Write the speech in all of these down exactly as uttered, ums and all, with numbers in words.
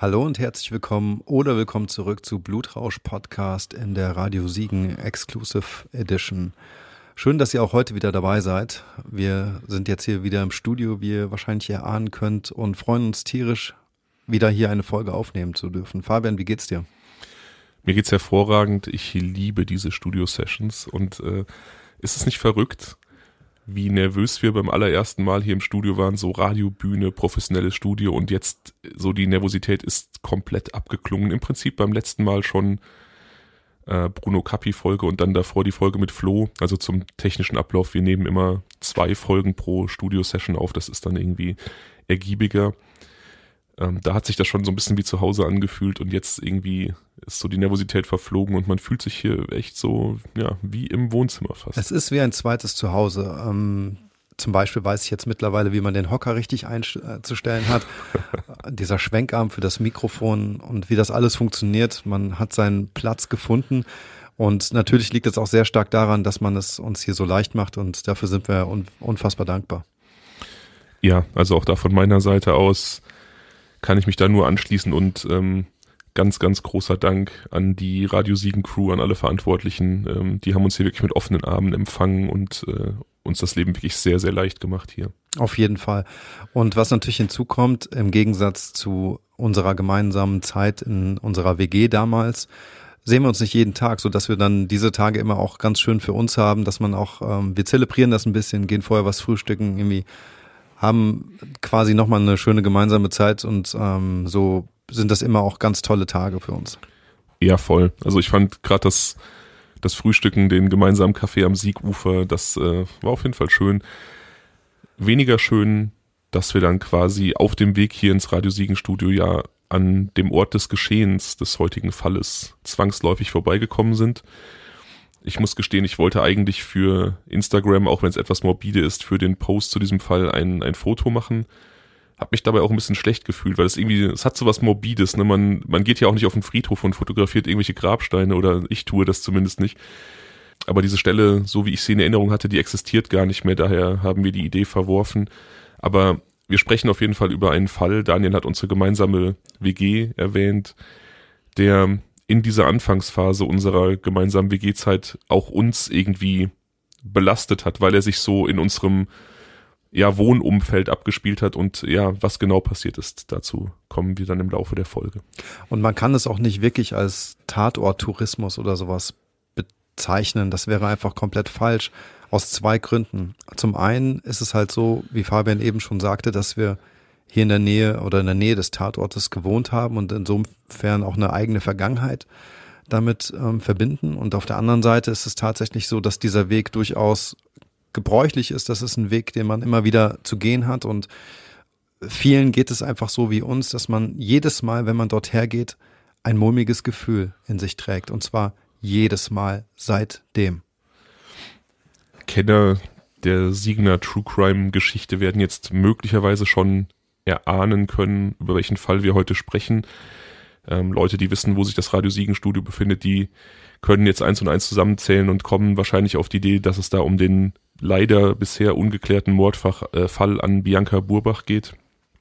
Hallo und herzlich willkommen oder willkommen zurück zu Blutrausch Podcast in der Radio Siegen Exclusive Edition. Schön, dass ihr auch heute wieder dabei seid. Wir sind jetzt hier wieder im Studio, wie ihr wahrscheinlich erahnen könnt, und freuen uns tierisch, wieder hier eine Folge aufnehmen zu dürfen. Fabian, wie geht's dir? Mir geht's hervorragend. Ich liebe diese Studio-Sessions und äh, ist es nicht verrückt, wie nervös wir beim allerersten Mal hier im Studio waren, so Radiobühne, professionelles Studio, und jetzt so die Nervosität ist komplett abgeklungen. Im Prinzip beim letzten Mal schon äh, Bruno Cappi-Folge und dann davor die Folge mit Flo, also zum technischen Ablauf. Wir nehmen immer zwei Folgen pro Studio-Session auf, das ist dann irgendwie ergiebiger. Ähm, da hat sich das schon so ein bisschen wie zu Hause angefühlt und jetzt irgendwie ist so die Nervosität verflogen und man fühlt sich hier echt so, ja, wie im Wohnzimmer fast. Es ist wie ein zweites Zuhause. Ähm, zum Beispiel weiß ich jetzt mittlerweile, wie man den Hocker richtig einzustellen hat. Dieser Schwenkarm für das Mikrofon und wie das alles funktioniert. Man hat seinen Platz gefunden und natürlich liegt es auch sehr stark daran, dass man es uns hier so leicht macht und dafür sind wir un- unfassbar dankbar. Ja, also auch da von meiner Seite aus kann ich mich da nur anschließen und ähm, ganz, ganz großer Dank an die Radio Siegen Crew, an alle Verantwortlichen. Ähm, die haben uns hier wirklich mit offenen Armen empfangen und äh, uns das Leben wirklich sehr, sehr leicht gemacht hier. Auf jeden Fall. Und was natürlich hinzukommt, im Gegensatz zu unserer gemeinsamen Zeit in unserer W G damals, sehen wir uns nicht jeden Tag, sodass wir dann diese Tage immer auch ganz schön für uns haben, dass man auch, ähm, wir zelebrieren das ein bisschen, gehen vorher was frühstücken, irgendwie haben quasi nochmal eine schöne gemeinsame Zeit und ähm, so sind das immer auch ganz tolle Tage für uns. Ja, voll. Also ich fand gerade das, das Frühstücken, den gemeinsamen Kaffee am Siegufer, das äh, war auf jeden Fall schön. Weniger schön, dass wir dann quasi auf dem Weg hier ins Radio Siegen Studio ja an dem Ort des Geschehens des heutigen Falles zwangsläufig vorbeigekommen sind. Ich muss gestehen, ich wollte eigentlich für Instagram, auch wenn es etwas morbide ist, für den Post zu diesem Fall ein, ein Foto machen. Hab mich dabei auch ein bisschen schlecht gefühlt, weil es irgendwie, es hat so was Morbides, ne? Man, man geht ja auch nicht auf den Friedhof und fotografiert irgendwelche Grabsteine, oder ich tue das zumindest nicht. Aber diese Stelle, so wie ich sie in Erinnerung hatte, die existiert gar nicht mehr, daher haben wir die Idee verworfen. Aber wir sprechen auf jeden Fall über einen Fall. Daniel hat unsere gemeinsame W G erwähnt, der in dieser Anfangsphase unserer gemeinsamen W G-Zeit auch uns irgendwie belastet hat, weil er sich so in unserem ja, Wohnumfeld abgespielt hat und ja, was genau passiert ist, dazu kommen wir dann im Laufe der Folge. Und man kann es auch nicht wirklich als Tatort-Tourismus oder sowas bezeichnen, das wäre einfach komplett falsch, aus zwei Gründen. Zum einen ist es halt so, wie Fabian eben schon sagte, dass wir hier in der Nähe oder in der Nähe des Tatortes gewohnt haben und insofern auch eine eigene Vergangenheit damit ähm, verbinden. Und auf der anderen Seite ist es tatsächlich so, dass dieser Weg durchaus gebräuchlich ist. Das ist ein Weg, den man immer wieder zu gehen hat, und vielen geht es einfach so wie uns, dass man jedes Mal, wenn man dort hergeht, ein mulmiges Gefühl in sich trägt, und zwar jedes Mal seitdem. Kenner der Siegener True Crime Geschichte werden jetzt möglicherweise schon erahnen können, über welchen Fall wir heute sprechen. Ähm, Leute, die wissen, wo sich das Radio Siegen Studio befindet, die können jetzt eins und eins zusammenzählen und kommen wahrscheinlich auf die Idee, dass es da um den leider bisher ungeklärten Mordfall an Bianca Burbach geht.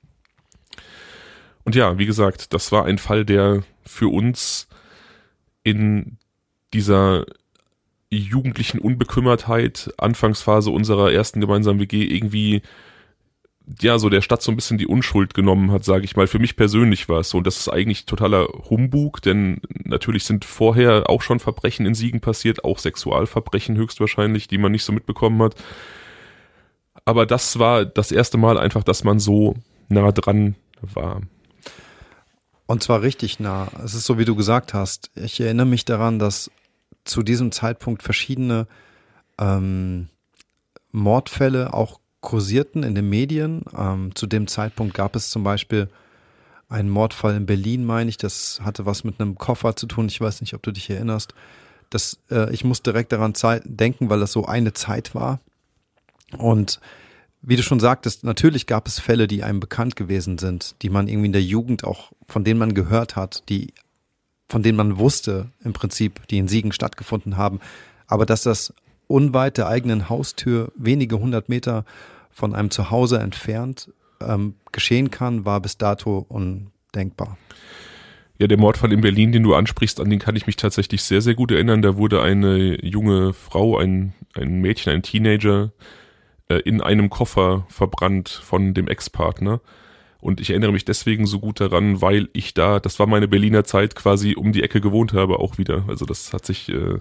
Und ja, wie gesagt, das war ein Fall, der für uns in dieser jugendlichen Unbekümmertheit, Anfangsphase unserer ersten gemeinsamen W G, irgendwie ja, so der Stadt so ein bisschen die Unschuld genommen hat, sage ich mal. Für mich persönlich war es so, und das ist eigentlich totaler Humbug, denn natürlich sind vorher auch schon Verbrechen in Siegen passiert, auch Sexualverbrechen höchstwahrscheinlich, die man nicht so mitbekommen hat. Aber das war das erste Mal einfach, dass man so nah dran war. Und zwar richtig nah. Es ist so, wie du gesagt hast. Ich erinnere mich daran, dass zu diesem Zeitpunkt verschiedene ähm, Mordfälle auch kursierten in den Medien. Ähm, zu dem Zeitpunkt gab es zum Beispiel einen Mordfall in Berlin, meine ich. Das hatte was mit einem Koffer zu tun. Ich weiß nicht, ob du dich erinnerst. Das, äh, ich muss direkt daran Zeit denken, weil das so eine Zeit war. Und wie du schon sagtest, natürlich gab es Fälle, die einem bekannt gewesen sind, die man irgendwie in der Jugend auch, von denen man gehört hat, die, von denen man wusste im Prinzip, die in Siegen stattgefunden haben. Aber dass das unweit der eigenen Haustür, wenige hundert Meter von einem Zuhause entfernt, ähm, geschehen kann, war bis dato un, denkbar. Ja, der Mordfall in Berlin, den du ansprichst, an den kann ich mich tatsächlich sehr, sehr gut erinnern. Da wurde eine junge Frau, ein, ein Mädchen, ein Teenager äh, in einem Koffer verbrannt von dem Ex-Partner. Und ich erinnere mich deswegen so gut daran, weil ich da, das war meine Berliner Zeit, quasi um die Ecke gewohnt habe auch wieder. Also das hat sich, äh,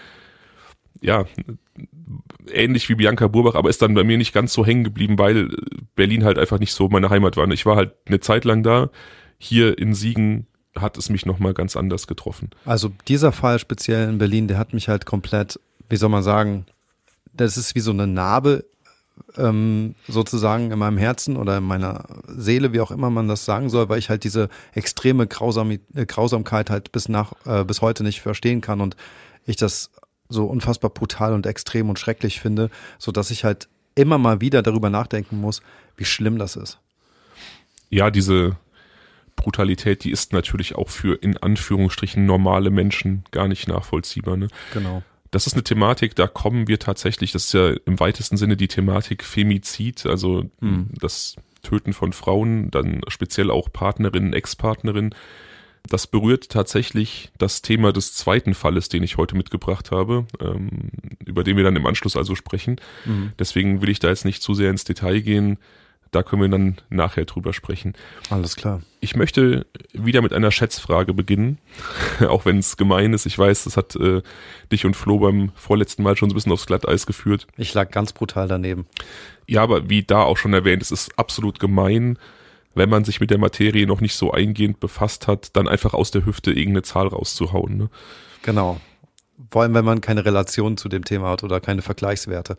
ja, ähnlich wie Bianca Burbach, aber ist dann bei mir nicht ganz so hängen geblieben, weil Berlin halt einfach nicht so meine Heimat war. Ich war halt eine Zeit lang da. Hier in Siegen hat es mich nochmal ganz anders getroffen. Also dieser Fall speziell in Berlin, der hat mich halt komplett, wie soll man sagen, das ist wie so eine Narbe ähm, sozusagen in meinem Herzen oder in meiner Seele, wie auch immer man das sagen soll, weil ich halt diese extreme Grausam- Grausamkeit halt bis nach äh, bis heute nicht verstehen kann und ich das so unfassbar brutal und extrem und schrecklich finde, sodass ich halt immer mal wieder darüber nachdenken muss, wie schlimm das ist. Ja, diese Brutalität, die ist natürlich auch für in Anführungsstrichen normale Menschen gar nicht nachvollziehbar. Ne? Genau. Das ist eine Thematik, da kommen wir tatsächlich, das ist ja im weitesten Sinne die Thematik Femizid, also mhm. das Töten von Frauen, dann speziell auch Partnerinnen, Ex-Partnerinnen. Das berührt tatsächlich das Thema des zweiten Falles, den ich heute mitgebracht habe, ähm, über den wir dann im Anschluss also sprechen. Mhm. Deswegen will ich da jetzt nicht zu sehr ins Detail gehen. Da können wir dann nachher drüber sprechen. Alles klar. Ich möchte wieder mit einer Schätzfrage beginnen, auch wenn es gemein ist. Ich weiß, das hat äh, dich und Flo beim vorletzten Mal schon so ein bisschen aufs Glatteis geführt. Ich lag ganz brutal daneben. Ja, aber wie da auch schon erwähnt, es ist absolut gemein, wenn man sich mit der Materie noch nicht so eingehend befasst hat, dann einfach aus der Hüfte irgendeine Zahl rauszuhauen. Ne? Genau. Vor allem, wenn man keine Relation zu dem Thema hat oder keine Vergleichswerte.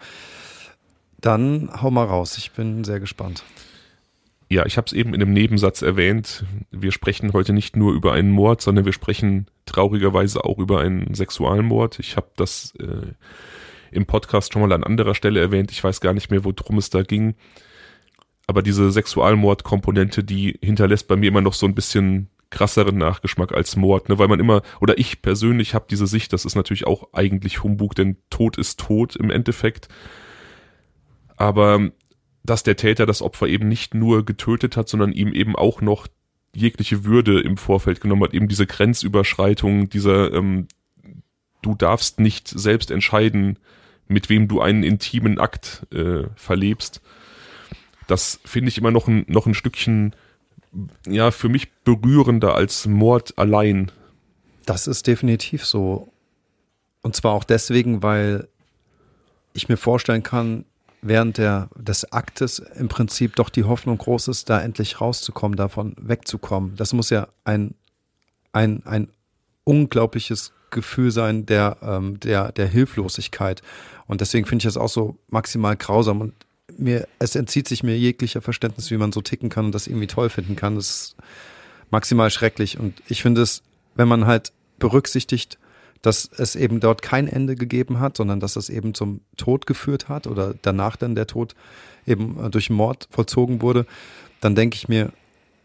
Dann hau mal raus, ich bin sehr gespannt. Ja, ich habe es eben in einem Nebensatz erwähnt. Wir sprechen heute nicht nur über einen Mord, sondern wir sprechen traurigerweise auch über einen Sexualmord. Ich habe das äh, im Podcast schon mal an anderer Stelle erwähnt. Ich weiß gar nicht mehr, worum es da ging. Aber diese Sexualmordkomponente, die hinterlässt bei mir immer noch so ein bisschen krasseren Nachgeschmack als Mord, ne? Weil man immer, oder ich persönlich habe diese Sicht, das ist natürlich auch eigentlich Humbug, denn Tod ist Tod im Endeffekt. Aber dass der Täter das Opfer eben nicht nur getötet hat, sondern ihm eben auch noch jegliche Würde im Vorfeld genommen hat, eben diese Grenzüberschreitung, dieser ähm, du darfst nicht selbst entscheiden, mit wem du einen intimen Akt äh, verlebst. Das finde ich immer noch ein, noch ein Stückchen, ja, für mich berührender als Mord allein. Das ist definitiv so. Und zwar auch deswegen, weil ich mir vorstellen kann, während der, des Aktes im Prinzip doch die Hoffnung groß ist, da endlich rauszukommen, davon wegzukommen. Das muss ja ein, ein, ein unglaubliches Gefühl sein der, ähm, der, der Hilflosigkeit. Und deswegen finde ich das auch so maximal grausam. Und mir, es entzieht sich mir jeglicher Verständnis, wie man so ticken kann und das irgendwie toll finden kann. Das ist maximal schrecklich. Und ich finde es, wenn man halt berücksichtigt, dass es eben dort kein Ende gegeben hat, sondern dass es eben zum Tod geführt hat oder danach dann der Tod eben durch Mord vollzogen wurde, dann denke ich mir,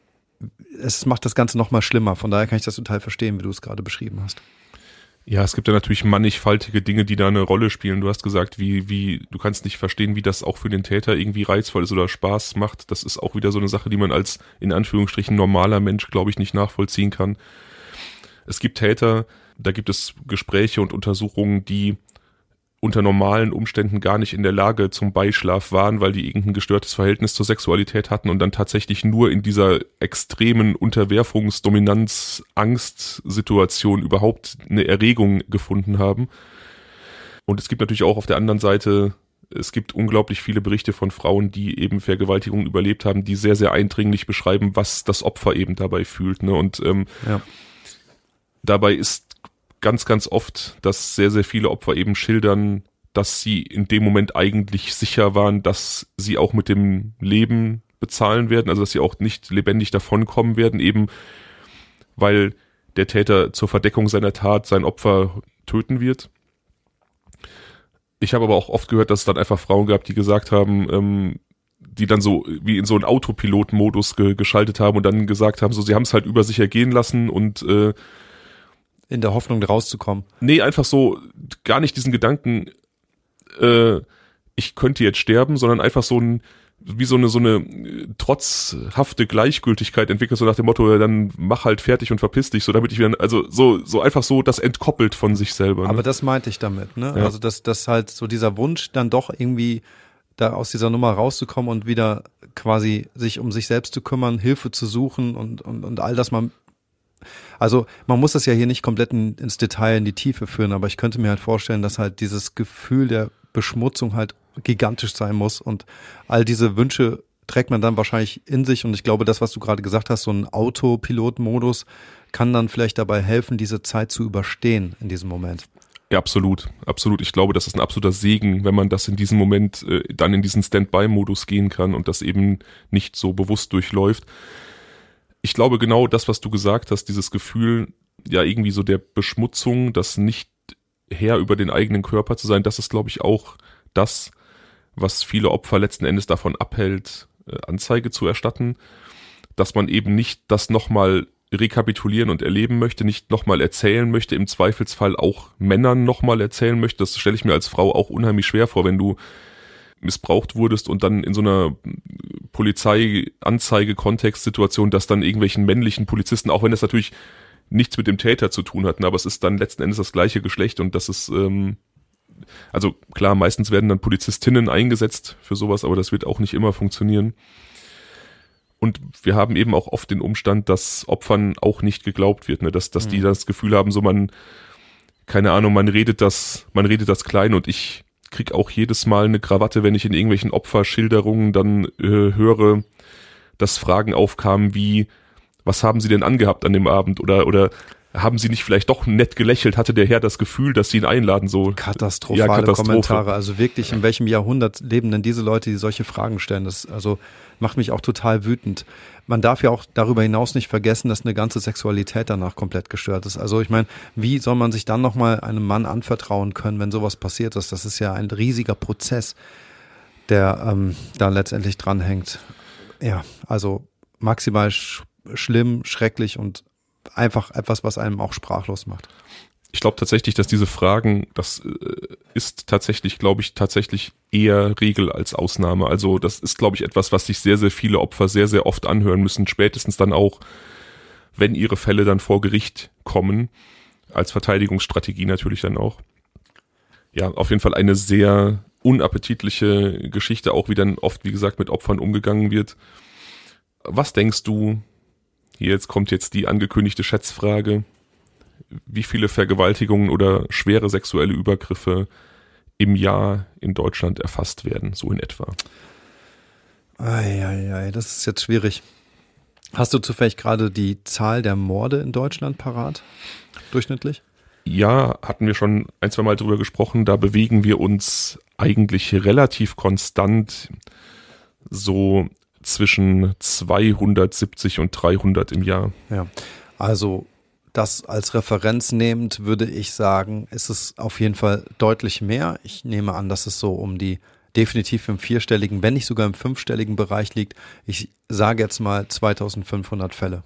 es macht das Ganze noch mal schlimmer. Von daher kann ich das total verstehen, wie du es gerade beschrieben hast. Ja, es gibt ja natürlich mannigfaltige Dinge, die da eine Rolle spielen. Du hast gesagt, wie, wie, du kannst nicht verstehen, wie das auch für den Täter irgendwie reizvoll ist oder Spaß macht. Das ist auch wieder so eine Sache, die man als, in Anführungsstrichen, normaler Mensch, glaube ich, nicht nachvollziehen kann. Es gibt Täter, da gibt es Gespräche und Untersuchungen, die unter normalen Umständen gar nicht in der Lage zum Beischlaf waren, weil die irgendein gestörtes Verhältnis zur Sexualität hatten und dann tatsächlich nur in dieser extremen Unterwerfungs-, Dominanz-, Angst-Situation überhaupt eine Erregung gefunden haben. Und es gibt natürlich auch auf der anderen Seite, es gibt unglaublich viele Berichte von Frauen, die eben Vergewaltigungen überlebt haben, die sehr, sehr eindringlich beschreiben, was das Opfer eben dabei fühlt. Ne? Und ähm, ja. dabei ist ganz, ganz oft, dass sehr, sehr viele Opfer eben schildern, dass sie in dem Moment eigentlich sicher waren, dass sie auch mit dem Leben bezahlen werden, also dass sie auch nicht lebendig davonkommen werden, eben weil der Täter zur Verdeckung seiner Tat sein Opfer töten wird. Ich habe aber auch oft gehört, dass es dann einfach Frauen gab, die gesagt haben, ähm, die dann so wie in so einen Autopilot-Modus ge- geschaltet haben und dann gesagt haben, so sie haben es halt über sich ergehen lassen und äh, in der Hoffnung, rauszukommen. Nee, einfach so, gar nicht diesen Gedanken, äh, ich könnte jetzt sterben, sondern einfach so ein, wie so eine so eine trotzhafte Gleichgültigkeit entwickelt, so nach dem Motto, dann mach halt fertig und verpiss dich, so damit ich wieder, also so so einfach so das entkoppelt von sich selber. Ne? Aber das meinte ich damit, ne? Ja. Also dass das halt so dieser Wunsch dann doch irgendwie da aus dieser Nummer rauszukommen und wieder quasi sich um sich selbst zu kümmern, Hilfe zu suchen und und und all das man. Also man muss das ja hier nicht komplett in, ins Detail, in die Tiefe führen, aber ich könnte mir halt vorstellen, dass halt dieses Gefühl der Beschmutzung halt gigantisch sein muss und all diese Wünsche trägt man dann wahrscheinlich in sich und ich glaube, das, was du gerade gesagt hast, so ein Autopilot-Modus kann dann vielleicht dabei helfen, diese Zeit zu überstehen in diesem Moment. Ja, absolut, absolut. Ich glaube, das ist ein absoluter Segen, wenn man das in diesem Moment äh, dann in diesen Standby-Modus gehen kann und das eben nicht so bewusst durchläuft. Ich glaube genau das, was du gesagt hast, dieses Gefühl, ja irgendwie so der Beschmutzung, das nicht Herr über den eigenen Körper zu sein, das ist, glaube ich, auch das, was viele Opfer letzten Endes davon abhält, Anzeige zu erstatten, dass man eben nicht das nochmal rekapitulieren und erleben möchte, nicht nochmal erzählen möchte, im Zweifelsfall auch Männern nochmal erzählen möchte. Das stelle ich mir als Frau auch unheimlich schwer vor, wenn du missbraucht wurdest und dann in so einer Polizei-Anzeige-Kontextsituation, dass dann irgendwelchen männlichen Polizisten, auch wenn das natürlich nichts mit dem Täter zu tun hat, ne, aber es ist dann letzten Endes das gleiche Geschlecht und das ist, ähm, also klar, meistens werden dann Polizistinnen eingesetzt für sowas, aber das wird auch nicht immer funktionieren. Und wir haben eben auch oft den Umstand, dass Opfern auch nicht geglaubt wird, ne, dass, dass mhm. die das Gefühl haben, so man, keine Ahnung, man redet das, man redet das klein und ich krieg auch jedes Mal eine Krawatte, wenn ich in irgendwelchen Opferschilderungen dann äh, höre, dass Fragen aufkamen wie, was haben Sie denn angehabt an dem Abend oder oder haben Sie nicht vielleicht doch nett gelächelt, hatte der Herr das Gefühl, dass Sie ihn einladen, so katastrophale ja, Katastrophe. Kommentare, also wirklich, in welchem Jahrhundert leben denn diese Leute, die solche Fragen stellen, das also macht mich auch total wütend. Man darf ja auch darüber hinaus nicht vergessen, dass eine ganze Sexualität danach komplett gestört ist. Also ich meine, wie soll man sich dann nochmal einem Mann anvertrauen können, wenn sowas passiert ist? Das ist ja ein riesiger Prozess, der ähm, da letztendlich dranhängt. Ja, also maximal sch- schlimm, schrecklich und einfach etwas, was einem auch sprachlos macht. Ich glaube tatsächlich, dass diese Fragen, das ist tatsächlich, glaube ich, tatsächlich eher Regel als Ausnahme. Also das ist, glaube ich, etwas, was sich sehr, sehr viele Opfer sehr, sehr oft anhören müssen. Spätestens dann auch, wenn ihre Fälle dann vor Gericht kommen, als Verteidigungsstrategie natürlich dann auch. Ja, auf jeden Fall eine sehr unappetitliche Geschichte, auch wie dann oft, wie gesagt, mit Opfern umgegangen wird. Was denkst du, hier jetzt kommt jetzt die angekündigte Schätzfrage, wie viele Vergewaltigungen oder schwere sexuelle Übergriffe im Jahr in Deutschland erfasst werden, so in etwa? Eieiei, das ist jetzt schwierig. Hast du zufällig gerade die Zahl der Morde in Deutschland parat, durchschnittlich? Ja, hatten wir schon ein, zwei Mal drüber gesprochen, da bewegen wir uns eigentlich relativ konstant so zwischen zweihundertsiebzig und dreihundert im Jahr. Ja, also das als Referenz nehmend würde ich sagen, ist es auf jeden Fall deutlich mehr. Ich nehme an, dass es so um die definitiv im vierstelligen, wenn nicht sogar im fünfstelligen Bereich liegt. Ich sage jetzt mal zweitausendfünfhundert Fälle.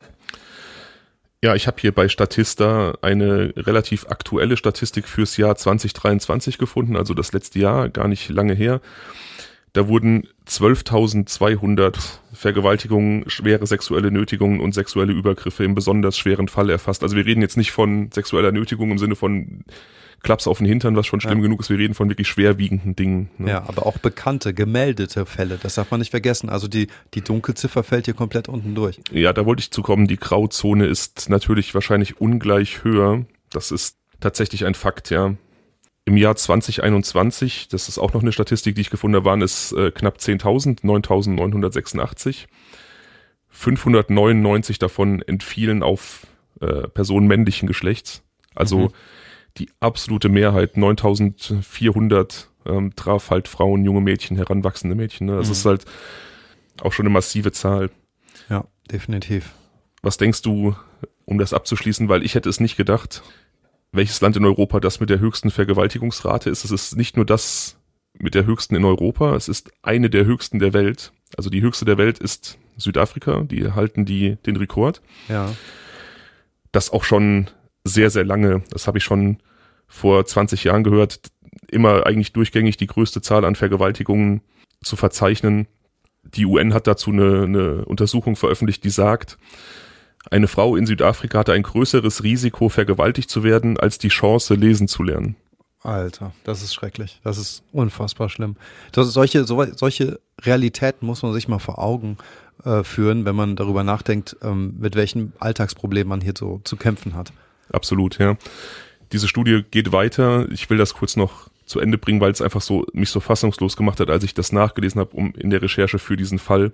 Ja, ich habe hier bei Statista eine relativ aktuelle Statistik fürs Jahr zwanzig dreiundzwanzig gefunden, also das letzte Jahr, gar nicht lange her. Da wurden zwölftausendzweihundert Vergewaltigungen, schwere sexuelle Nötigungen und sexuelle Übergriffe im besonders schweren Fall erfasst. Also wir reden jetzt nicht von sexueller Nötigung im Sinne von Klaps auf den Hintern, was schon schlimm ja. genug ist. Wir reden von wirklich schwerwiegenden Dingen. Ne? Ja, aber auch bekannte, gemeldete Fälle, das darf man nicht vergessen. Also die, die Dunkelziffer fällt hier komplett unten durch. Ja, da wollte ich zukommen. Die Grauzone ist natürlich wahrscheinlich ungleich höher. Das ist tatsächlich ein Fakt, ja. Im Jahr zwanzig einundzwanzig, das ist auch noch eine Statistik, die ich gefunden habe, waren es äh, knapp zehntausend, neuntausendneunhundertsechsundachtzig. fünfhundertneunundneunzig davon entfielen auf äh, Personen männlichen Geschlechts. Also mhm. die absolute Mehrheit, neuntausendvierhundert, ähm, traf halt Frauen, junge Mädchen, heranwachsende Mädchen. Ne? Das mhm. ist halt auch schon eine massive Zahl. Ja, definitiv. Was denkst du, um das abzuschließen, weil ich hätte es nicht gedacht, welches Land in Europa das mit der höchsten Vergewaltigungsrate ist? Es ist nicht nur das mit der höchsten in Europa, es ist eine der höchsten der Welt. Also die höchste der Welt ist Südafrika, die halten die den Rekord. Ja. Das auch schon sehr, sehr lange, das habe ich schon vor zwanzig Jahren gehört, immer eigentlich durchgängig die größte Zahl an Vergewaltigungen zu verzeichnen. die U N hat dazu eine, eine Untersuchung veröffentlicht, die sagt, eine Frau in Südafrika hatte ein größeres Risiko, vergewaltigt zu werden, als die Chance, lesen zu lernen. Alter, das ist schrecklich. Das ist unfassbar schlimm. Das, solche, so, solche Realitäten muss man sich mal vor Augen äh, führen, wenn man darüber nachdenkt, ähm, mit welchen Alltagsproblemen man hier so zu kämpfen hat. Absolut, ja. Diese Studie geht weiter. Ich will das kurz noch zu Ende bringen, weil es einfach so mich so fassungslos gemacht hat, als ich das nachgelesen habe, um in der Recherche für diesen Fall.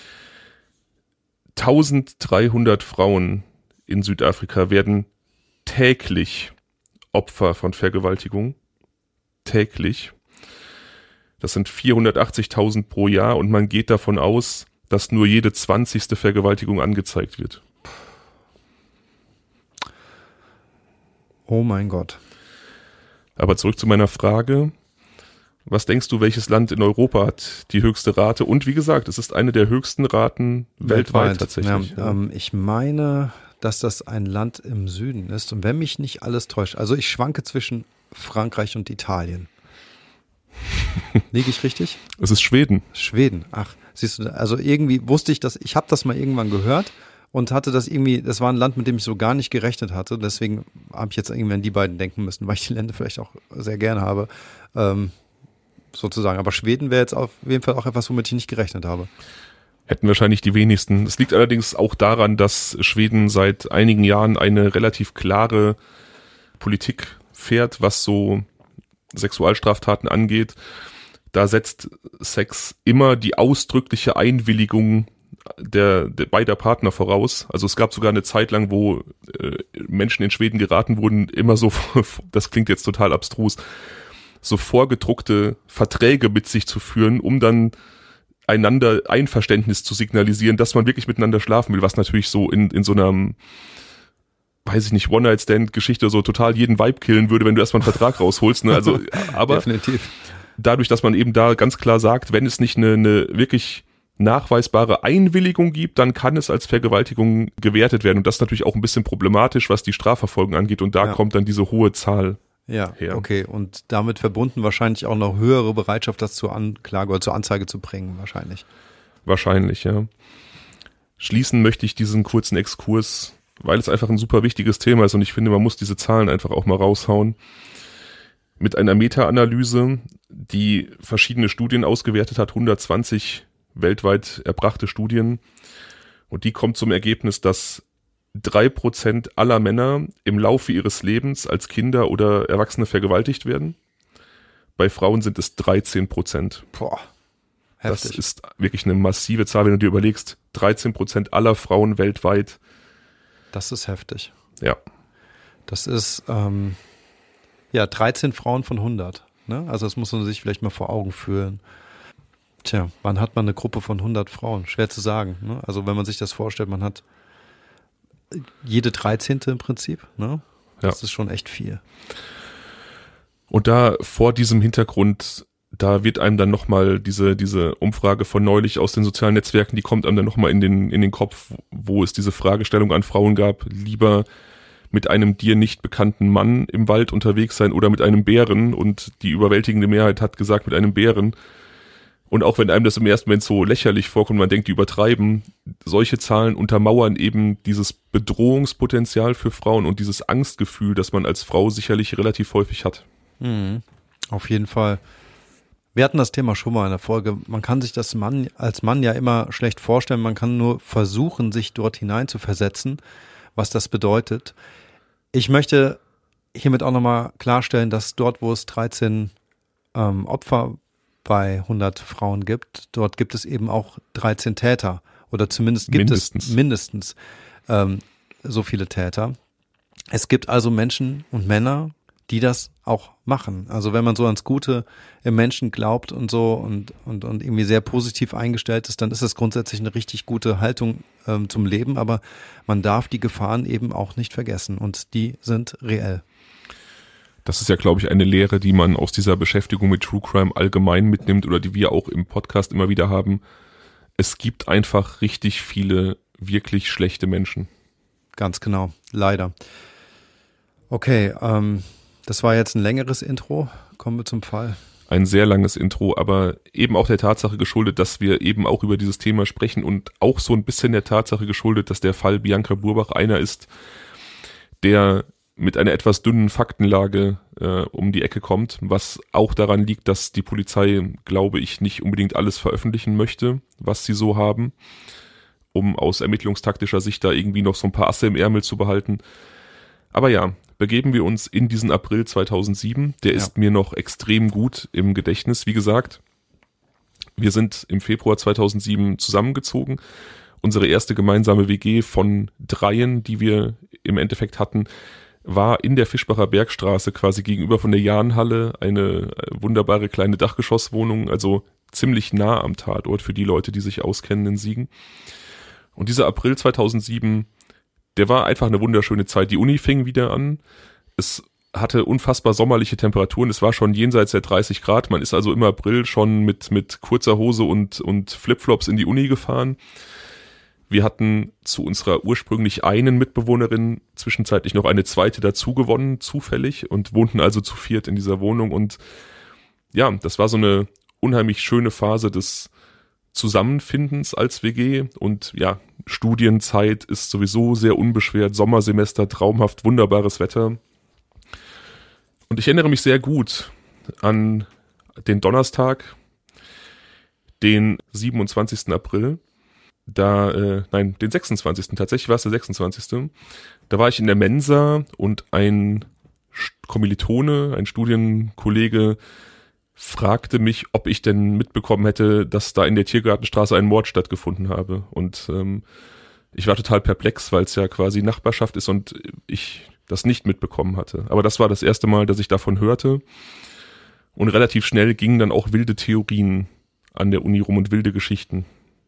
dreizehnhundert Frauen in Südafrika werden täglich Opfer von Vergewaltigung. Täglich. Das sind vierhundertachtzigtausend pro Jahr und man geht davon aus, dass nur jede zwanzigste Vergewaltigung angezeigt wird. Oh mein Gott. Aber zurück zu meiner Frage. Was denkst du, welches Land in Europa hat die höchste Rate? Und wie gesagt, es ist eine der höchsten Raten weltweit, weltweit tatsächlich. Ja, ähm, ich meine, dass das ein Land im Süden ist. Und wenn mich nicht alles täuscht, also ich schwanke zwischen Frankreich und Italien. Liege ich richtig? Es ist Schweden. Schweden, ach, siehst du, also irgendwie wusste ich das, ich habe das mal irgendwann gehört und hatte das irgendwie, das war ein Land, mit dem ich so gar nicht gerechnet hatte. Deswegen habe ich jetzt irgendwie an die beiden denken müssen, weil ich die Länder vielleicht auch sehr gerne habe. Ähm, sozusagen. Aber Schweden wäre jetzt auf jeden Fall auch etwas, womit ich nicht gerechnet habe. Hätten wahrscheinlich die wenigsten. Es liegt allerdings auch daran, dass Schweden seit einigen Jahren eine relativ klare Politik fährt, was so Sexualstraftaten angeht. Da setzt Sex immer die ausdrückliche Einwilligung der, der beider Partner voraus. Also es gab sogar eine Zeit lang, wo äh, Menschen in Schweden geraten wurden, immer so, das klingt jetzt total abstrus, so vorgedruckte Verträge mit sich zu führen, um dann einander Einverständnis zu signalisieren, dass man wirklich miteinander schlafen will, was natürlich so in, in so einer, weiß ich nicht, One-Night-Stand-Geschichte so total jeden Vibe killen würde, wenn du erstmal einen Vertrag rausholst. Ne? Also, aber definitiv. Dadurch, dass man eben da ganz klar sagt, wenn es nicht eine, eine wirklich nachweisbare Einwilligung gibt, dann kann es als Vergewaltigung gewertet werden. Und das ist natürlich auch ein bisschen problematisch, was die Strafverfolgung angeht. Und da ja. kommt dann diese hohe Zahl Ja, her. Okay. Und damit verbunden wahrscheinlich auch noch höhere Bereitschaft, das zur Anklage oder zur Anzeige zu bringen, wahrscheinlich. Wahrscheinlich, ja. Schließen möchte ich diesen kurzen Exkurs, weil es einfach ein super wichtiges Thema ist und ich finde, man muss diese Zahlen einfach auch mal raushauen. Mit einer Meta-Analyse, die verschiedene Studien ausgewertet hat, hundertzwanzig weltweit erbrachte Studien. Und die kommt zum Ergebnis, dass drei Prozent aller Männer im Laufe ihres Lebens als Kinder oder Erwachsene vergewaltigt werden. Bei Frauen sind es dreizehn Prozent. Boah, heftig. Das ist wirklich eine massive Zahl, wenn du dir überlegst, dreizehn Prozent aller Frauen weltweit. Das ist heftig. Ja. Das ist, ähm, ja, dreizehn Frauen von hundert. Ne? Also das muss man sich vielleicht mal vor Augen führen. Tja, wann hat man eine Gruppe von hundert Frauen? Schwer zu sagen. Ne? Also wenn man sich das vorstellt, man hat jede dreizehnte im Prinzip. Ne? Das ja. ist schon echt viel. Und da vor diesem Hintergrund, da wird einem dann nochmal diese, diese Umfrage von neulich aus den sozialen Netzwerken, die kommt einem dann nochmal in den, in den Kopf, wo es diese Fragestellung an Frauen gab, lieber mit einem dir nicht bekannten Mann im Wald unterwegs sein oder mit einem Bären, und die überwältigende Mehrheit hat gesagt mit einem Bären. Und auch wenn einem das im ersten Moment so lächerlich vorkommt, man denkt, die übertreiben, solche Zahlen untermauern eben dieses Bedrohungspotenzial für Frauen und dieses Angstgefühl, das man als Frau sicherlich relativ häufig hat. Mhm. Auf jeden Fall. Wir hatten das Thema schon mal in der Folge. Man kann sich das Mann, als Mann ja immer schlecht vorstellen. Man kann nur versuchen, sich dort hinein zu versetzen, was das bedeutet. Ich möchte hiermit auch nochmal klarstellen, dass dort, wo es dreizehn ähm, Opfer bei hundert Frauen gibt, dort gibt es eben auch dreizehn Täter. Oder zumindest gibt mindestens. es mindestens ähm, so viele Täter. Es gibt also Menschen und Männer, die das auch machen. Also wenn man so ans Gute im Menschen glaubt und so und und und irgendwie sehr positiv eingestellt ist, dann ist das grundsätzlich eine richtig gute Haltung ähm, zum Leben, aber man darf die Gefahren eben auch nicht vergessen und die sind reell. Das ist ja, glaube ich, eine Lehre, die man aus dieser Beschäftigung mit True Crime allgemein mitnimmt oder die wir auch im Podcast immer wieder haben. Es gibt einfach richtig viele wirklich schlechte Menschen. Ganz genau, leider. Okay, ähm, das war jetzt ein längeres Intro. Kommen wir zum Fall. ein sehr langes Intro, aber eben auch der Tatsache geschuldet, dass wir eben auch über dieses Thema sprechen und auch so ein bisschen der Tatsache geschuldet, dass der Fall Bianca Burbach einer ist, der mit einer etwas dünnen Faktenlage äh, um die Ecke kommt, was auch daran liegt, dass die Polizei, glaube ich, nicht unbedingt alles veröffentlichen möchte, was sie so haben, um aus ermittlungstaktischer Sicht da irgendwie noch so ein paar Asse im Ärmel zu behalten. Aber ja, begeben wir uns in diesen April zweitausendsieben. Der ja. ist mir noch extrem gut im Gedächtnis. Wie gesagt, wir sind im Februar zweitausendsieben zusammengezogen. Unsere erste gemeinsame W G von dreien, die wir im Endeffekt hatten, war in der Fischbacher Bergstraße quasi gegenüber von der Jahnhalle, eine wunderbare kleine Dachgeschosswohnung, also ziemlich nah am Tatort für die Leute, die sich auskennen in Siegen. Und dieser April zweitausendsieben, der war einfach eine wunderschöne Zeit. Die Uni fing wieder an. Es hatte unfassbar sommerliche Temperaturen. Es war schon jenseits der dreißig Grad. Man ist also im April schon mit, mit kurzer Hose und, und Flipflops in die Uni gefahren. Wir hatten zu unserer ursprünglich einen Mitbewohnerin zwischenzeitlich noch eine zweite dazu gewonnen, zufällig, und wohnten also zu viert in dieser Wohnung. Und ja, das war so eine unheimlich schöne Phase des Zusammenfindens als W G. Und ja, Studienzeit ist sowieso sehr unbeschwert, Sommersemester, traumhaft, wunderbares Wetter. Und ich erinnere mich sehr gut an den Donnerstag, den siebenundzwanzigsten April. Da, äh, nein, den sechsundzwanzigsten Tatsächlich war es der sechsundzwanzigste Da war ich in der Mensa und ein Kommilitone, ein Studienkollege, fragte mich, ob ich denn mitbekommen hätte, dass da in der Tiergartenstraße ein Mord stattgefunden habe. Und ähm, ich war total perplex, weil es ja quasi Nachbarschaft ist und ich das nicht mitbekommen hatte. Aber das war das erste Mal, dass ich davon hörte. Und relativ schnell gingen dann auch wilde Theorien an der Uni rum und wilde Geschichten.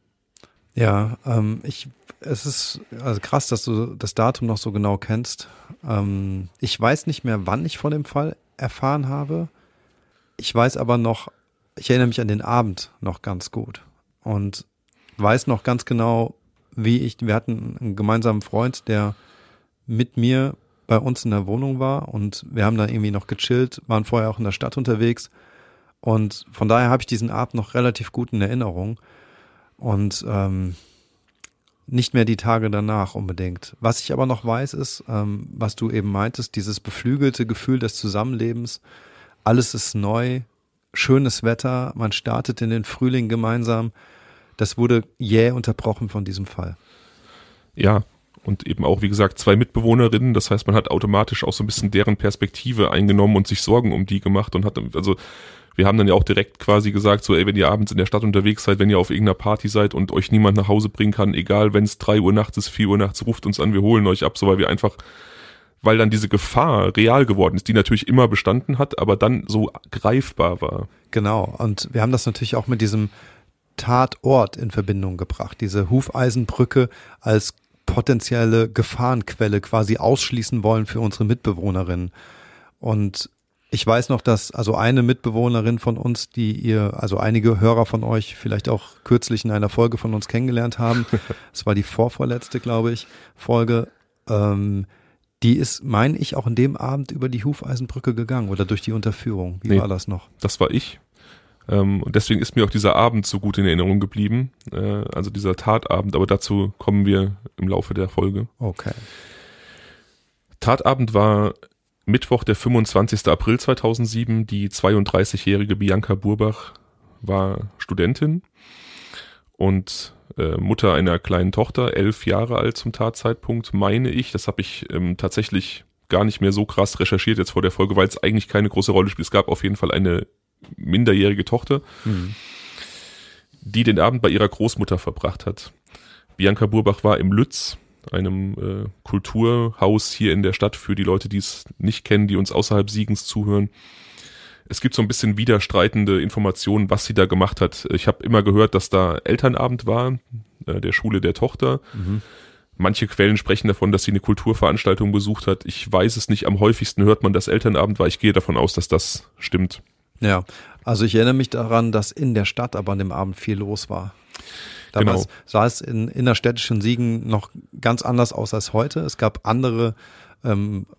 Ja, ähm, ich, es ist also krass, dass du das Datum noch so genau kennst. Ähm, ich weiß nicht mehr, wann ich von dem Fall erfahren habe. Ich weiß aber noch, ich erinnere mich an den Abend noch ganz gut und weiß noch ganz genau, wie ich, wir hatten einen gemeinsamen Freund, der mit mir bei uns in der Wohnung war und wir haben da irgendwie noch gechillt, waren vorher auch in der Stadt unterwegs und von daher habe ich diesen Abend noch relativ gut in Erinnerung. Und ähm, nicht mehr die Tage danach unbedingt. Was ich aber noch weiß ist, ähm, was du eben meintest, dieses beflügelte Gefühl des Zusammenlebens. Alles ist neu, schönes Wetter, man startet in den Frühling gemeinsam. Das wurde jäh unterbrochen von diesem Fall. Ja, und eben auch, wie gesagt, zwei Mitbewohnerinnen. Das heißt, man hat automatisch auch so ein bisschen deren Perspektive eingenommen und sich Sorgen um die gemacht und hat, also wir haben dann ja auch direkt quasi gesagt, so ey, wenn ihr abends in der Stadt unterwegs seid, wenn ihr auf irgendeiner Party seid und euch niemand nach Hause bringen kann, egal wenn es drei Uhr nachts ist, vier Uhr nachts, ruft uns an, wir holen euch ab, so weil wir einfach, weil dann diese Gefahr real geworden ist, die natürlich immer bestanden hat, aber dann so greifbar war. Genau, und wir haben das natürlich auch mit diesem Tatort in Verbindung gebracht, diese Hufeisenbrücke als potenzielle Gefahrenquelle quasi ausschließen wollen für unsere Mitbewohnerinnen. Und ich weiß noch, dass also eine Mitbewohnerin von uns, die ihr, also einige Hörer von euch vielleicht auch kürzlich in einer Folge von uns kennengelernt haben, das war die vorvorletzte, glaube ich, Folge, ähm, die ist, meine ich, auch in dem Abend über die Hufeisenbrücke gegangen oder durch die Unterführung. Wie nee, war das noch? Das war ich. Ähm, und deswegen ist mir auch dieser Abend so gut in Erinnerung geblieben, äh, also dieser Tatabend, aber dazu kommen wir im Laufe der Folge. Okay. Tatabend war Mittwoch, der fünfundzwanzigsten April zweitausendsieben. Die zweiunddreißigjährige Bianca Burbach war Studentin und äh, Mutter einer kleinen Tochter, elf Jahre alt zum Tatzeitpunkt, meine ich. Das habe ich ähm, tatsächlich gar nicht mehr so krass recherchiert jetzt vor der Folge, weil es eigentlich keine große Rolle spielt. Es gab auf jeden Fall eine minderjährige Tochter, mhm. die den Abend bei ihrer Großmutter verbracht hat. Bianca Burbach war im Lütz, einem äh, Kulturhaus hier in der Stadt, für die Leute, die es nicht kennen, die uns außerhalb Siegens zuhören. Es gibt so ein bisschen widerstreitende Informationen, was sie da gemacht hat. Ich habe immer gehört, dass da Elternabend war, äh, der Schule der Tochter. Mhm. Manche Quellen sprechen davon, dass sie eine Kulturveranstaltung besucht hat. Ich weiß es nicht, am häufigsten hört man, dass Elternabend war. Ich gehe davon aus, dass das stimmt. Ja, also ich erinnere mich daran, dass in der Stadt aber an dem Abend viel los war. Damals genau. sah es in innerstädtischen Siegen noch ganz anders aus als heute. Es gab andere ähm,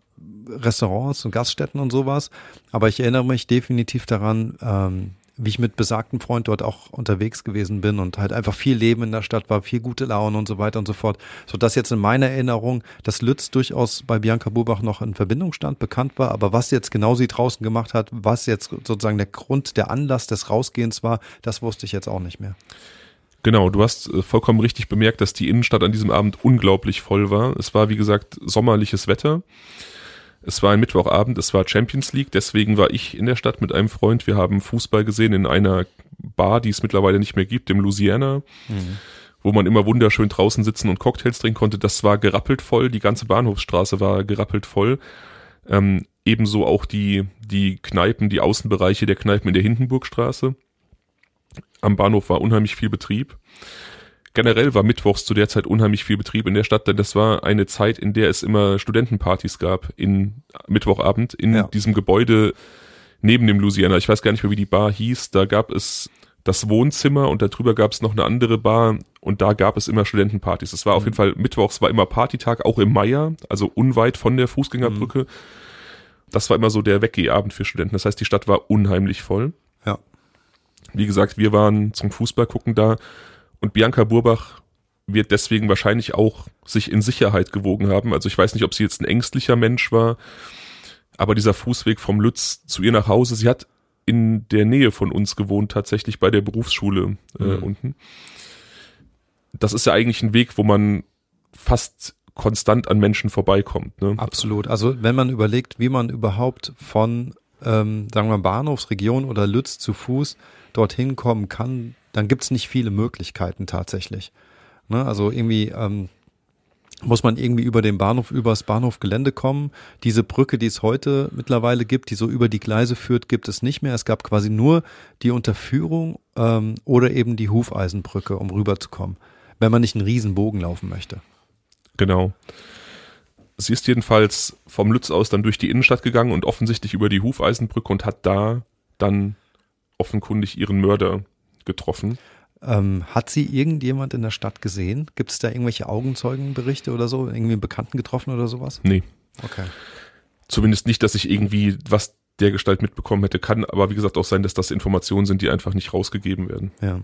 Restaurants und Gaststätten und sowas. Aber ich erinnere mich definitiv daran, ähm, wie ich mit besagtem Freund dort auch unterwegs gewesen bin und halt einfach viel Leben in der Stadt war, viel gute Laune und so weiter und so fort. Sodass jetzt in meiner Erinnerung, dass Lütz durchaus bei Bianca Burbach noch in Verbindung stand, bekannt war. Aber was jetzt genau sie draußen gemacht hat, was jetzt sozusagen der Grund, der Anlass des Rausgehens war, das wusste ich jetzt auch nicht mehr. Genau, du hast äh, vollkommen richtig bemerkt, dass die Innenstadt an diesem Abend unglaublich voll war. Es war, wie gesagt, sommerliches Wetter. Es war ein Mittwochabend, es war Champions League, deswegen war ich in der Stadt mit einem Freund. Wir haben Fußball gesehen in einer Bar, die es mittlerweile nicht mehr gibt, im Louisiana, mhm. wo man immer wunderschön draußen sitzen und Cocktails trinken konnte. Das war gerappelt voll, die ganze Bahnhofsstraße war gerappelt voll. Ähm, ebenso auch die, die Kneipen, die Außenbereiche der Kneipen in der Hindenburgstraße. Am Bahnhof war unheimlich viel Betrieb. Generell war mittwochs zu der Zeit unheimlich viel Betrieb in der Stadt, denn das war eine Zeit, in der es immer Studentenpartys gab, in Mittwochabend, in ja. diesem Gebäude neben dem Louisiana. Ich weiß gar nicht mehr, wie die Bar hieß. Da gab es das Wohnzimmer und darüber gab es noch eine andere Bar und da gab es immer Studentenpartys. Es war mhm. auf jeden Fall, mittwochs war immer Partytag, auch im Meier, also unweit von der Fußgängerbrücke. Mhm. Das war immer so der Weggehabend für Studenten. Das heißt, die Stadt war unheimlich voll. Ja. Wie gesagt, wir waren zum Fußball gucken da. Und Bianca Burbach wird deswegen wahrscheinlich auch sich in Sicherheit gewogen haben. Also ich weiß nicht, ob sie jetzt ein ängstlicher Mensch war, aber dieser Fußweg vom Lütz zu ihr nach Hause, sie hat in der Nähe von uns gewohnt, tatsächlich bei der Berufsschule äh, mhm. unten. Das ist ja eigentlich ein Weg, wo man fast konstant an Menschen vorbeikommt. Ne? Absolut. Also wenn man überlegt, wie man überhaupt von, ähm, sagen wir mal, Bahnhofsregion oder Lütz zu Fuß dorthin kommen kann, dann gibt es nicht viele Möglichkeiten tatsächlich. Ne? Also irgendwie ähm, muss man irgendwie über den Bahnhof, übers Bahnhofgelände kommen. Diese Brücke, die es heute mittlerweile gibt, die so über die Gleise führt, gibt es nicht mehr. Es gab quasi nur die Unterführung ähm, oder eben die Hufeisenbrücke, um rüberzukommen, wenn man nicht einen riesen Bogen laufen möchte. Genau. Sie ist jedenfalls vom Lütz aus dann durch die Innenstadt gegangen und offensichtlich über die Hufeisenbrücke und hat da dann offenkundig ihren Mörder getroffen. Ähm, hat sie irgendjemand in der Stadt gesehen? Gibt es da irgendwelche Augenzeugenberichte oder so? Irgendwie einen Bekannten getroffen oder sowas? Nee. Okay. Zumindest nicht, dass ich irgendwie was der Gestalt mitbekommen hätte. Kann aber wie gesagt auch sein, dass das Informationen sind, die einfach nicht rausgegeben werden. Ja.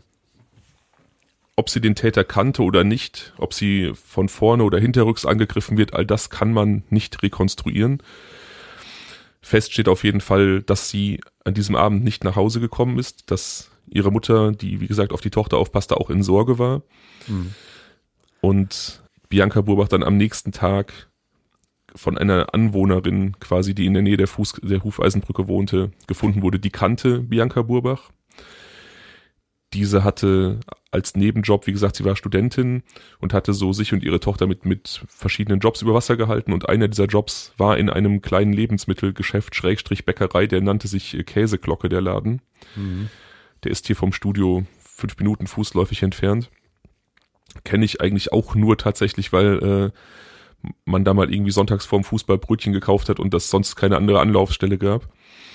Ob sie den Täter kannte oder nicht, ob sie von vorne oder hinterrücks angegriffen wird, all das kann man nicht rekonstruieren. Fest steht auf jeden Fall, dass sie an diesem Abend nicht nach Hause gekommen ist, dass ihre Mutter, die wie gesagt auf die Tochter aufpasste, auch in Sorge war. Mhm. Und Bianca Burbach dann am nächsten Tag von einer Anwohnerin quasi, die in der Nähe der, Fuß, der Hufeisenbrücke wohnte, gefunden wurde. Die kannte Bianca Burbach. Diese hatte als Nebenjob, wie gesagt, sie war Studentin und hatte so sich und ihre Tochter mit, mit verschiedenen Jobs über Wasser gehalten und einer dieser Jobs war in einem kleinen Lebensmittelgeschäft, Schrägstrich Bäckerei, der nannte sich Käseglocke, der Laden. Mhm. Der ist hier vom Studio fünf Minuten fußläufig entfernt. Kenne ich eigentlich auch nur tatsächlich, weil äh, man da mal irgendwie sonntags vorm Fußball Brötchen gekauft hat und das sonst keine andere Anlaufstelle gab.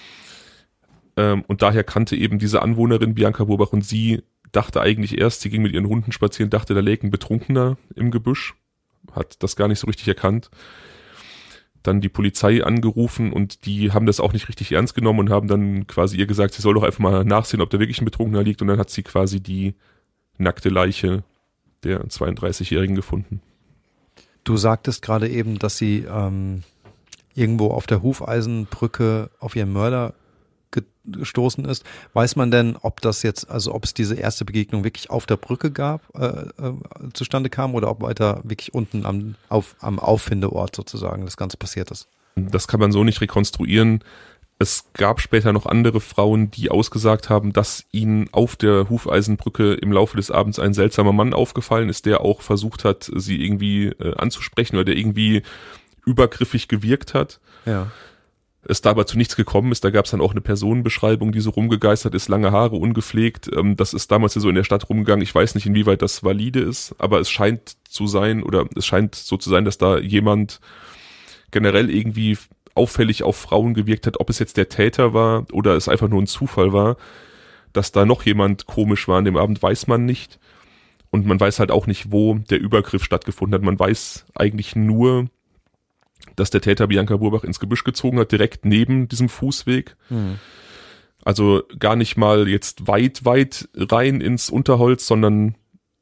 Ähm, und daher kannte eben diese Anwohnerin Bianca Burbach und sie dachte eigentlich erst, sie ging mit ihren Hunden spazieren, dachte, da läge ein Betrunkener im Gebüsch, hat das gar nicht so richtig erkannt. Dann die Polizei angerufen und die haben das auch nicht richtig ernst genommen und haben dann quasi ihr gesagt, sie soll doch einfach mal nachsehen, ob da wirklich ein Betrunkener liegt und dann hat sie quasi die nackte Leiche der zweiunddreißigjährigen gefunden. Du sagtest gerade eben, dass sie ähm, irgendwo auf der Hufeisenbrücke auf ihren Mörder gestoßen ist. Weiß man denn, ob das jetzt, also ob es diese erste Begegnung wirklich auf der Brücke gab, äh, äh, zustande kam oder ob weiter wirklich unten am, auf, am Auffindeort sozusagen das Ganze passiert ist? Das kann man so nicht rekonstruieren. Es gab später noch andere Frauen, die ausgesagt haben, dass ihnen auf der Hufeisenbrücke im Laufe des Abends ein seltsamer Mann aufgefallen ist, der auch versucht hat, sie irgendwie äh, anzusprechen oder der irgendwie übergriffig gewirkt hat. Ja. Es da aber zu nichts gekommen ist, da gab es dann auch eine Personenbeschreibung, die so rumgegeistert ist, lange Haare, ungepflegt. Ähm, das ist damals ja so in der Stadt rumgegangen. Ich weiß nicht, inwieweit das valide ist, aber es scheint zu sein oder es scheint so zu sein, dass da jemand generell irgendwie auffällig auf Frauen gewirkt hat, ob es jetzt der Täter war oder es einfach nur ein Zufall war, dass da noch jemand komisch war an dem Abend, weiß man nicht. Und man weiß halt auch nicht, wo der Übergriff stattgefunden hat. Man weiß eigentlich nur, dass der Täter Bianca Burbach ins Gebüsch gezogen hat, direkt neben diesem Fußweg. Mhm. Also gar nicht mal jetzt weit, weit rein ins Unterholz, sondern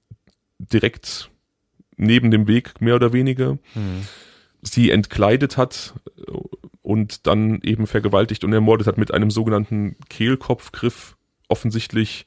direkt neben dem Weg, mehr oder weniger. Mhm. Sie entkleidet hat und dann eben vergewaltigt und ermordet hat mit einem sogenannten Kehlkopfgriff, offensichtlich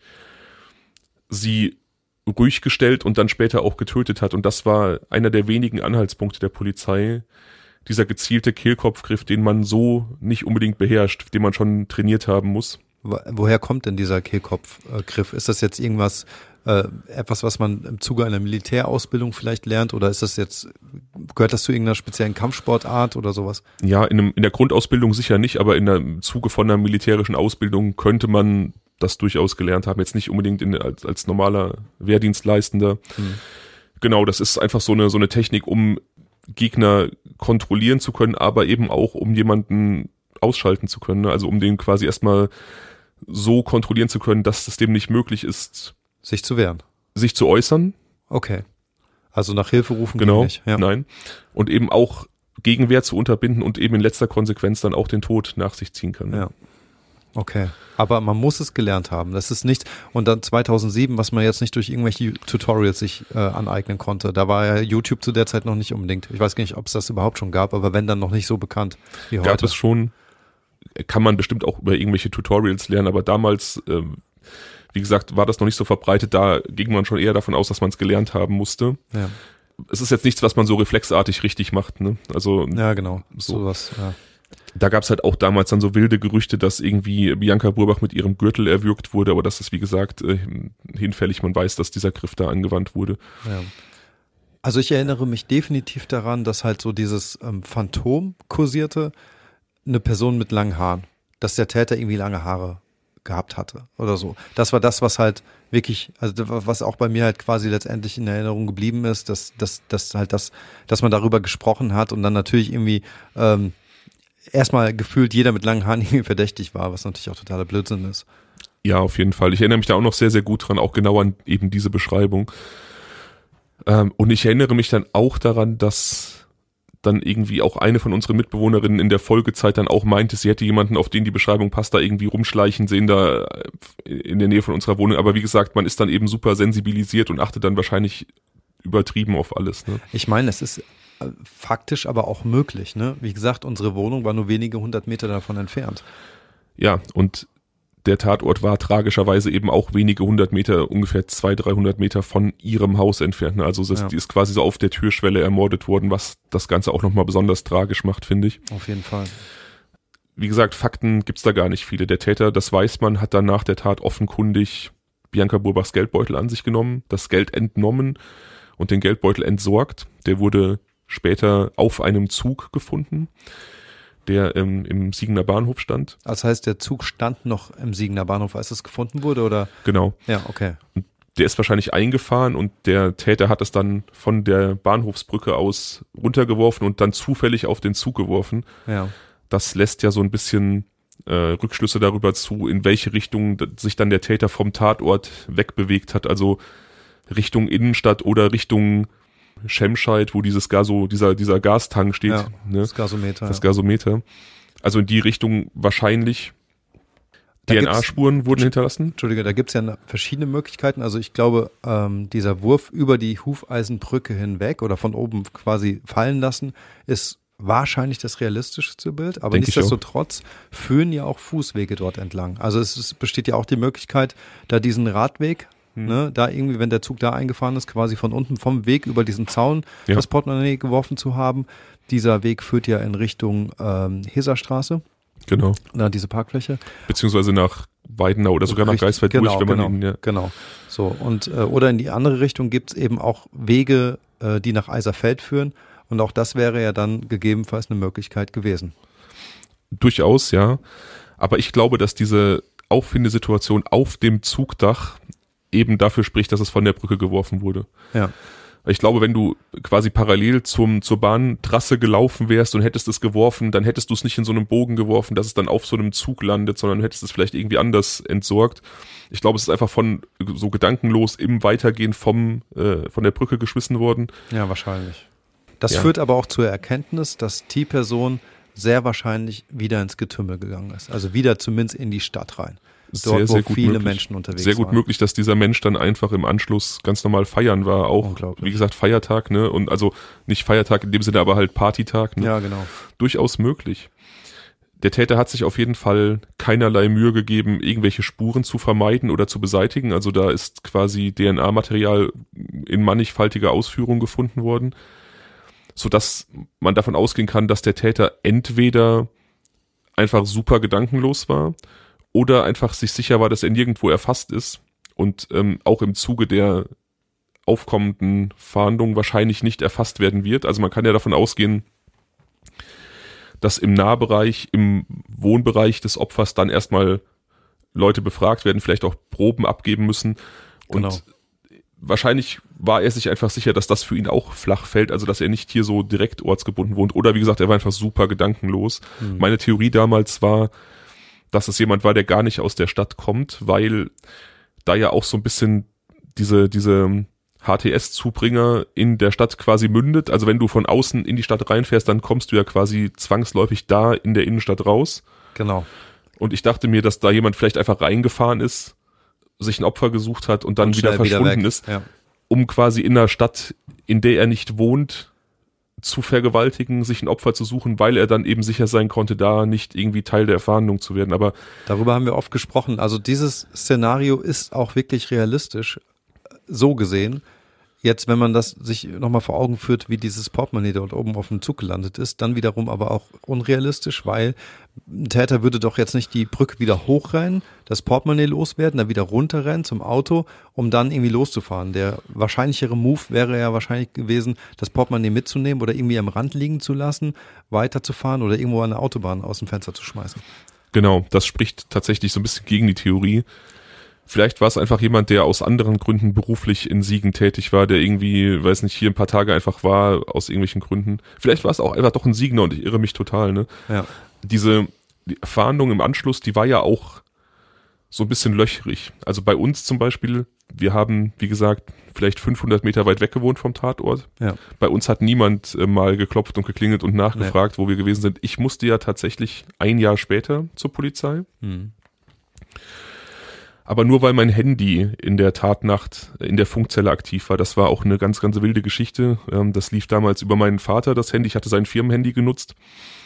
sie ruhig gestellt und dann später auch getötet hat. Und das war einer der wenigen Anhaltspunkte der Polizei, dieser gezielte Kehlkopfgriff, den man so nicht unbedingt beherrscht, den man schon trainiert haben muss. Woher kommt denn dieser Kehlkopfgriff? Ist das jetzt irgendwas, äh, etwas, was man im Zuge einer Militärausbildung vielleicht lernt, oder ist das jetzt, gehört das zu irgendeiner speziellen Kampfsportart oder sowas? Ja, in, einem, in der Grundausbildung sicher nicht, aber in der, im Zuge von einer militärischen Ausbildung könnte man das durchaus gelernt haben. Jetzt nicht unbedingt in, als, als normaler Wehrdienstleistender. Hm. Genau, das ist einfach so eine, so eine Technik, um Gegner kontrollieren zu können, aber eben auch, um jemanden ausschalten zu können. Also um den quasi erstmal so kontrollieren zu können, dass es dem nicht möglich ist, sich zu wehren. Sich zu äußern. Okay. Also nach Hilfe rufen genau, geht nicht. Ja. Nein. Und eben auch Gegenwehr zu unterbinden und eben in letzter Konsequenz dann auch den Tod nach sich ziehen kann. Ja. Okay. Aber man muss es gelernt haben. Das ist nicht, und dann zweitausendsieben, was man jetzt nicht durch irgendwelche Tutorials sich äh, aneignen konnte. Da war ja YouTube zu der Zeit noch nicht unbedingt. Ich weiß gar nicht, ob es das überhaupt schon gab, aber wenn, dann noch nicht so bekannt wie heute. Gab es schon. Kann man bestimmt auch über irgendwelche Tutorials lernen, aber damals, äh, wie gesagt, war das noch nicht so verbreitet. Da ging man schon eher davon aus, dass man es gelernt haben musste. Ja. Es ist jetzt nichts, was man so reflexartig richtig macht. Ne? Also ja, genau. So. Sowas, ja. Da gab es halt auch damals dann so wilde Gerüchte, dass irgendwie Bianca Burbach mit ihrem Gürtel erwürgt wurde, aber das ist, wie gesagt, äh, hinfällig. Man weiß, dass dieser Griff da angewandt wurde. Ja. Also ich erinnere mich definitiv daran, dass halt so dieses ähm, Phantom kursierte, eine Person mit langen Haaren, dass der Täter irgendwie lange Haare gehabt hatte oder so. Das war das, was halt wirklich, also was auch bei mir halt quasi letztendlich in Erinnerung geblieben ist, dass, dass, dass halt das, dass man darüber gesprochen hat und dann natürlich irgendwie ähm, erstmal gefühlt jeder mit langen Haaren irgendwie verdächtig war, was natürlich auch totaler Blödsinn ist. Ja, auf jeden Fall. Ich erinnere mich da auch noch sehr, sehr gut dran, auch genau an eben diese Beschreibung. Ähm, und ich erinnere mich dann auch daran, dass dann irgendwie auch eine von unseren Mitbewohnerinnen in der Folgezeit dann auch meinte, sie hätte jemanden, auf den die Beschreibung passt, da irgendwie rumschleichen sehen, da in der Nähe von unserer Wohnung. Aber wie gesagt, man ist dann eben super sensibilisiert und achtet dann wahrscheinlich übertrieben auf alles. Ne? Ich meine, es ist faktisch aber auch möglich. Ne? Wie gesagt, unsere Wohnung war nur wenige hundert Meter davon entfernt. Ja, und der Tatort war tragischerweise eben auch wenige hundert Meter, ungefähr zweihundert, dreihundert Meter von ihrem Haus entfernt. Also das, ja. Die ist quasi so auf der Türschwelle ermordet worden, was das Ganze auch nochmal besonders tragisch macht, finde ich. Auf jeden Fall. Wie gesagt, Fakten gibt's da gar nicht viele. Der Täter, das weiß man, hat dann nach der Tat offenkundig Bianca Burbachs Geldbeutel an sich genommen, das Geld entnommen und den Geldbeutel entsorgt. Der wurde später auf einem Zug gefunden, der ähm, im Siegener Bahnhof stand. Das heißt, der Zug stand noch im Siegener Bahnhof, als es gefunden wurde, oder? Genau. Ja, okay. Und der ist wahrscheinlich eingefahren und der Täter hat es dann von der Bahnhofsbrücke aus runtergeworfen und dann zufällig auf den Zug geworfen. Ja. Das lässt ja so ein bisschen äh, Rückschlüsse darüber zu, in welche Richtung sich dann der Täter vom Tatort wegbewegt hat, also Richtung Innenstadt oder Richtung Schemscheid, wo dieses Gaso, dieser, dieser Gastank steht. Ja, ne? Das Gasometer. Das Gasometer. Also in die Richtung wahrscheinlich. Da D N A-Spuren wurden hinterlassen. Entschuldige, da gibt es ja verschiedene Möglichkeiten. Also ich glaube, ähm, dieser Wurf über die Hufeisenbrücke hinweg oder von oben quasi fallen lassen, ist wahrscheinlich das realistischste Bild. Aber Denk nichtsdestotrotz führen ja auch Fußwege dort entlang. Also es ist, besteht ja auch die Möglichkeit, da diesen Radweg, hm. ne, da irgendwie, wenn der Zug da eingefahren ist, quasi von unten vom Weg über diesen Zaun ja. das Portemonnaie geworfen zu haben. Dieser Weg führt ja in Richtung ähm, Heserstraße. Genau. Da diese Parkfläche. Beziehungsweise nach Weidenau oder sogar nach Richtig, Geisfeld genau, durch, wenn genau, man ihn, ja. Genau. So, und, äh, oder in die andere Richtung gibt es eben auch Wege, äh, die nach Eiserfeld führen. Und auch das wäre ja dann gegebenenfalls eine Möglichkeit gewesen. Durchaus, ja. Aber ich glaube, dass diese Auffindesituation auf dem Zugdach eben dafür spricht, dass es von der Brücke geworfen wurde. Ja. Ich glaube, wenn du quasi parallel zum, zur Bahntrasse gelaufen wärst und hättest es geworfen, dann hättest du es nicht in so einem Bogen geworfen, dass es dann auf so einem Zug landet, sondern du hättest es vielleicht irgendwie anders entsorgt. Ich glaube, es ist einfach von so gedankenlos im Weitergehen vom äh, von der Brücke geschmissen worden. Ja, wahrscheinlich. Das ja. führt aber auch zur Erkenntnis, dass die Person sehr wahrscheinlich wieder ins Getümmel gegangen ist. Also wieder zumindest in die Stadt rein. Dort, sehr, sehr wo gut viele möglich. Menschen unterwegs Sehr gut waren. möglich, dass dieser Mensch dann einfach im Anschluss ganz normal feiern war. Auch, wie gesagt, Feiertag, ne? Und also nicht Feiertag in dem Sinne, aber halt Partytag, ne? Ja, genau. Durchaus möglich. Der Täter hat sich auf jeden Fall keinerlei Mühe gegeben, irgendwelche Spuren zu vermeiden oder zu beseitigen. Also da ist quasi D N A-Material in mannigfaltiger Ausführung gefunden worden, sodass man davon ausgehen kann, dass der Täter entweder einfach super gedankenlos war oder einfach sich sicher war, dass er nirgendwo erfasst ist und ähm, auch im Zuge der aufkommenden Fahndung wahrscheinlich nicht erfasst werden wird. Also man kann ja davon ausgehen, dass im Nahbereich, im Wohnbereich des Opfers dann erstmal Leute befragt werden, vielleicht auch Proben abgeben müssen. Und Genau. wahrscheinlich war er sich einfach sicher, dass das für ihn auch flach fällt, also dass er nicht hier so direkt ortsgebunden wohnt. Oder wie gesagt, er war einfach super gedankenlos. Mhm. Meine Theorie damals war, dass es jemand war, der gar nicht aus der Stadt kommt, weil da ja auch so ein bisschen diese, diese H T S-Zubringer in der Stadt quasi mündet. Also wenn du von außen in die Stadt reinfährst, dann kommst du ja quasi zwangsläufig da in der Innenstadt raus. Genau. Und ich dachte mir, dass da jemand vielleicht einfach reingefahren ist, sich ein Opfer gesucht hat und dann und wieder verschwunden wieder ist, ja. um quasi in einer Stadt, in der er nicht wohnt, zu vergewaltigen, sich ein Opfer zu suchen, weil er dann eben sicher sein konnte, da nicht irgendwie Teil der Fahndung zu werden. Aber darüber haben wir oft gesprochen. Also dieses Szenario ist auch wirklich realistisch, so gesehen. Jetzt, wenn man das sich nochmal vor Augen führt, wie dieses Portemonnaie dort oben auf dem Zug gelandet ist, dann wiederum aber auch unrealistisch, weil ein Täter würde doch jetzt nicht die Brücke wieder hochrennen, das Portemonnaie loswerden, dann wieder runterrennen zum Auto, um dann irgendwie loszufahren. Der wahrscheinlichere Move wäre ja wahrscheinlich gewesen, das Portemonnaie mitzunehmen oder irgendwie am Rand liegen zu lassen, weiterzufahren oder irgendwo an der Autobahn aus dem Fenster zu schmeißen. Genau, das spricht tatsächlich so ein bisschen gegen die Theorie. Vielleicht war es einfach jemand, der aus anderen Gründen beruflich in Siegen tätig war, der irgendwie, weiß nicht, hier ein paar Tage einfach war, aus irgendwelchen Gründen. Vielleicht war es auch einfach doch ein Siegener und ich irre mich total, ne? Ja. Diese die Fahndung im Anschluss, die war ja auch so ein bisschen löchrig. Also bei uns zum Beispiel, wir haben, wie gesagt, vielleicht fünfhundert Meter weit weg gewohnt vom Tatort. Ja. Bei uns hat niemand äh, mal geklopft und geklingelt und nachgefragt, nee. wo wir gewesen sind. Ich musste ja tatsächlich ein Jahr später zur Polizei. Mhm. Aber nur weil mein Handy in der Tatnacht in der Funkzelle aktiv war. Das war auch eine ganz, ganz wilde Geschichte. Das lief damals über meinen Vater, das Handy. Ich hatte sein Firmenhandy genutzt.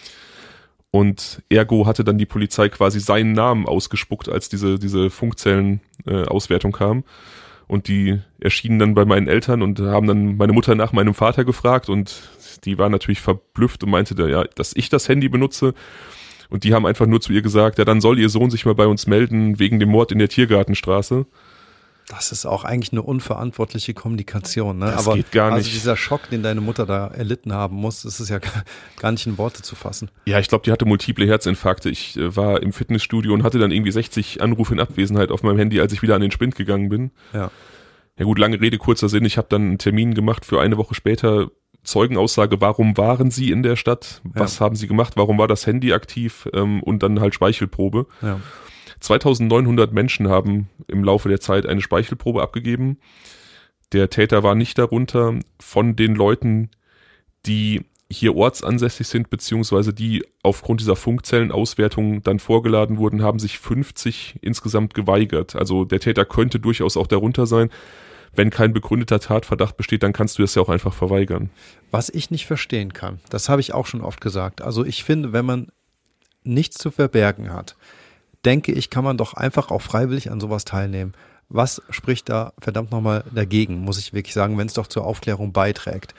Und ergo hatte dann die Polizei quasi seinen Namen ausgespuckt, als diese, diese Funkzellen-Auswertung kam. Und die erschienen dann bei meinen Eltern und haben dann meine Mutter nach meinem Vater gefragt. Und die war natürlich verblüfft und meinte, ja, dass ich das Handy benutze. Und die haben einfach nur zu ihr gesagt, ja, dann soll ihr Sohn sich mal bei uns melden wegen dem Mord in der Tiergartenstraße. Das ist auch eigentlich eine unverantwortliche Kommunikation, ne? Das Aber geht gar nicht. Also dieser Schock, den deine Mutter da erlitten haben muss, das ist ja gar nicht in Worte zu fassen. Ja, ich glaube, die hatte multiple Herzinfarkte. Ich äh, war im Fitnessstudio und hatte dann irgendwie sechzig Anrufe in Abwesenheit auf meinem Handy, als ich wieder an den Spind gegangen bin. Ja. Ja gut, lange Rede, kurzer Sinn. Ich habe dann einen Termin gemacht für eine Woche später. Zeugenaussage, warum waren Sie in der Stadt? Was ja. haben Sie gemacht? Warum war das Handy aktiv? Ähm, und dann halt Speichelprobe. Ja. zweitausendneunhundert Menschen haben im Laufe der Zeit eine Speichelprobe abgegeben. Der Täter war nicht darunter. Von den Leuten, die hier ortsansässig sind, beziehungsweise die aufgrund dieser Funkzellenauswertung dann vorgeladen wurden, haben sich fünfzig insgesamt geweigert. Also der Täter könnte durchaus auch darunter sein. Wenn kein begründeter Tatverdacht besteht, dann kannst du das ja auch einfach verweigern. Was ich nicht verstehen kann, das habe ich auch schon oft gesagt. Also ich finde, wenn man nichts zu verbergen hat, denke ich, kann man doch einfach auch freiwillig an sowas teilnehmen. Was spricht da verdammt nochmal dagegen, muss ich wirklich sagen, wenn es doch zur Aufklärung beiträgt?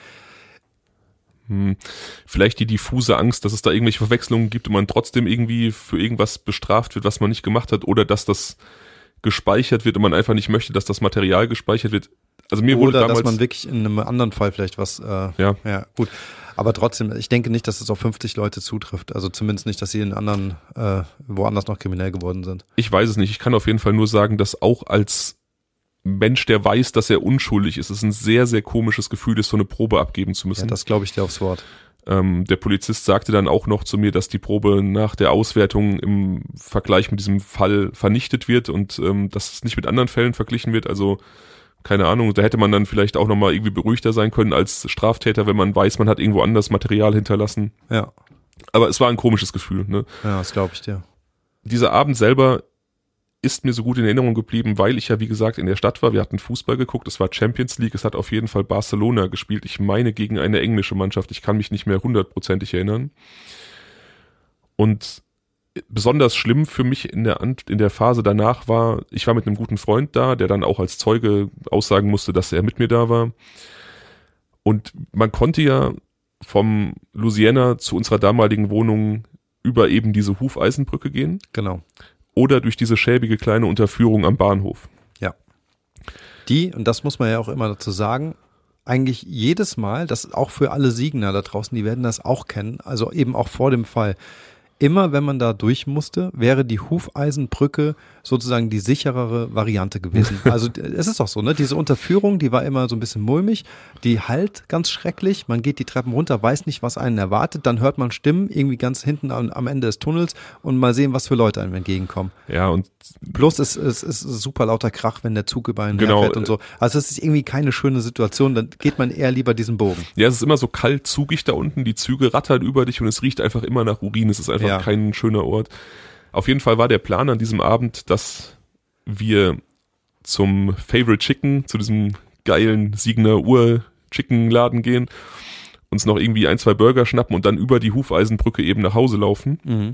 Hm, vielleicht die diffuse Angst, dass es da irgendwelche Verwechslungen gibt und man trotzdem irgendwie für irgendwas bestraft wird, was man nicht gemacht hat, oder dass das gespeichert wird und man einfach nicht möchte, dass das Material gespeichert wird. Also mir wurde Oder damals, dass man wirklich in einem anderen Fall vielleicht was, äh, ja. ja, gut. Aber trotzdem, ich denke nicht, dass es auf fünfzig Leute zutrifft. Also zumindest nicht, dass sie in anderen, äh, woanders noch kriminell geworden sind. Ich weiß es nicht. Ich kann auf jeden Fall nur sagen, dass auch als Mensch, der weiß, dass er unschuldig ist, es ein sehr, sehr komisches Gefühl ist, so eine Probe abgeben zu müssen. Ja, das glaube ich dir aufs Wort. Ähm, der Polizist sagte dann auch noch zu mir, dass die Probe nach der Auswertung im Vergleich mit diesem Fall vernichtet wird und ähm, dass es nicht mit anderen Fällen verglichen wird. Also keine Ahnung, da hätte man dann vielleicht auch nochmal irgendwie beruhigter sein können als Straftäter, wenn man weiß, man hat irgendwo anders Material hinterlassen. Ja. Aber es war ein komisches Gefühl, ne? Ja, das glaube ich dir. Dieser Abend selber ist mir so gut in Erinnerung geblieben, weil ich ja, wie gesagt, in der Stadt war. Wir hatten Fußball geguckt, es war Champions League, es hat auf jeden Fall Barcelona gespielt. Ich meine gegen eine englische Mannschaft, ich kann mich nicht mehr hundertprozentig erinnern. Und besonders schlimm für mich in der, in der Phase danach war, ich war mit einem guten Freund da, der dann auch als Zeuge aussagen musste, dass er mit mir da war. Und man konnte ja vom Louisiana zu unserer damaligen Wohnung über eben diese Hufeisenbrücke gehen. Genau. Oder durch diese schäbige kleine Unterführung am Bahnhof. Ja. Die, und das muss man ja auch immer dazu sagen, eigentlich jedes Mal, das auch für alle Siegner da draußen, die werden das auch kennen, also eben auch vor dem Fall, immer wenn man da durch musste, wäre die Hufeisenbrücke sozusagen die sicherere Variante gewesen. Also es ist doch so, ne? Diese Unterführung, die war immer so ein bisschen mulmig, die halt ganz schrecklich. Man geht die Treppen runter, weiß nicht, was einen erwartet, dann hört man Stimmen irgendwie ganz hinten am, am Ende des Tunnels und mal sehen, was für Leute einem entgegenkommen. Ja, und bloß es, es ist super lauter Krach, wenn der Zug über einen genau, herfährt und so. Also es ist irgendwie keine schöne Situation, dann geht man eher lieber diesen Bogen. Ja, es ist immer so kalt zugig da unten, die Züge rattern über dich und es riecht einfach immer nach Urin. Es ist einfach ja. kein schöner Ort. Auf jeden Fall war der Plan an diesem Abend, dass wir zum Favorite Chicken, zu diesem geilen Siegner Ur-Chicken-Laden gehen, uns noch irgendwie ein, zwei Burger schnappen und dann über die Hufeisenbrücke eben nach Hause laufen. Mhm.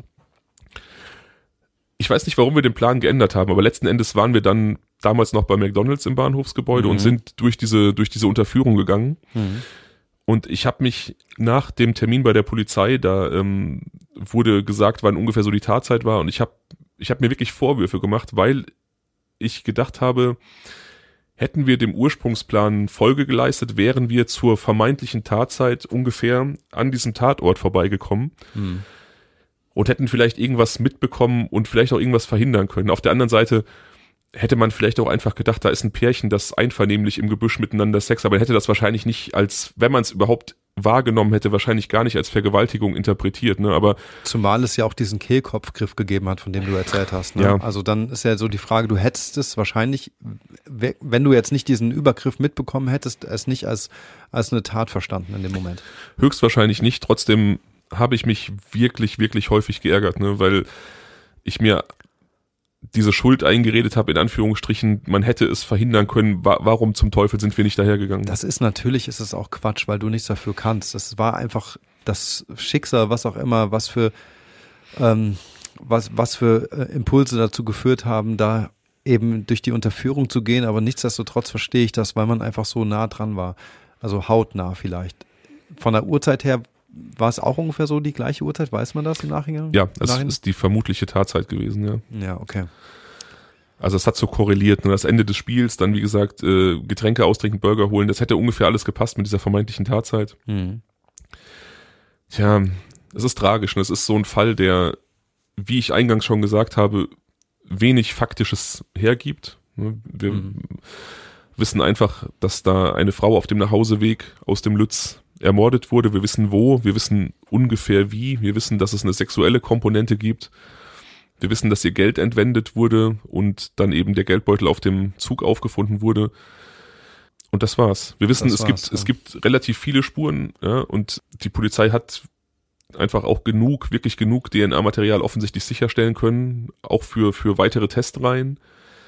Ich weiß nicht, warum wir den Plan geändert haben, aber letzten Endes waren wir dann damals noch bei McDonald's im Bahnhofsgebäude mhm. und sind durch diese, durch diese Unterführung gegangen. Mhm. Und ich habe mich nach dem Termin bei der Polizei, da ähm, wurde gesagt, wann ungefähr so die Tatzeit war, und ich habe ich hab mir wirklich Vorwürfe gemacht, weil ich gedacht habe, hätten wir dem Ursprungsplan Folge geleistet, wären wir zur vermeintlichen Tatzeit ungefähr an diesem Tatort vorbeigekommen mhm. und hätten vielleicht irgendwas mitbekommen und vielleicht auch irgendwas verhindern können. Auf der anderen Seite hätte man vielleicht auch einfach gedacht, da ist ein Pärchen, das einvernehmlich im Gebüsch miteinander Sex, aber hätte das wahrscheinlich nicht als, wenn man es überhaupt wahrgenommen hätte, wahrscheinlich gar nicht als Vergewaltigung interpretiert, ne, aber. Zumal es ja auch diesen Kehlkopfgriff gegeben hat, von dem du erzählt hast, ne? Ja. Also dann ist ja so die Frage, du hättest es wahrscheinlich, wenn du jetzt nicht diesen Übergriff mitbekommen hättest, es nicht als, als eine Tat verstanden in dem Moment. Höchstwahrscheinlich nicht, trotzdem habe ich mich wirklich, wirklich häufig geärgert, ne, weil ich mir diese Schuld eingeredet habe, in Anführungsstrichen, man hätte es verhindern können, wa- warum zum Teufel sind wir nicht dahergegangen? Das ist natürlich, ist es auch Quatsch, weil du nichts dafür kannst. Das war einfach das Schicksal, was auch immer, was für, ähm, was, was für äh, Impulse dazu geführt haben, da eben durch die Unterführung zu gehen, aber nichtsdestotrotz verstehe ich das, weil man einfach so nah dran war. Also hautnah vielleicht. Von der Uhrzeit her war es auch ungefähr so die gleiche Uhrzeit? Weiß man das im Nachhinein? Ja, es Nachhinein? ist die vermutliche Tatzeit gewesen, ja. Ja, okay. Also es hat so korreliert, ne? Das Ende des Spiels, dann wie gesagt, äh, Getränke austrinken, Burger holen, das hätte ungefähr alles gepasst mit dieser vermeintlichen Tatzeit. Mhm. Tja, es ist tragisch, ne? Es ist so ein Fall, der, wie ich eingangs schon gesagt habe, wenig Faktisches hergibt. Ne? Wir mhm. wissen einfach, dass da eine Frau auf dem Nachhauseweg aus dem Lütz ermordet wurde. Wir wissen wo, wir wissen ungefähr wie, wir wissen, dass es eine sexuelle Komponente gibt. Wir wissen, dass ihr Geld entwendet wurde und dann eben der Geldbeutel auf dem Zug aufgefunden wurde. Und das war's. Wir wissen, das es war's, gibt ja. es gibt relativ viele Spuren, ja, und die Polizei hat einfach auch genug, wirklich genug D N A-Material offensichtlich sicherstellen können, auch für für weitere Testreihen.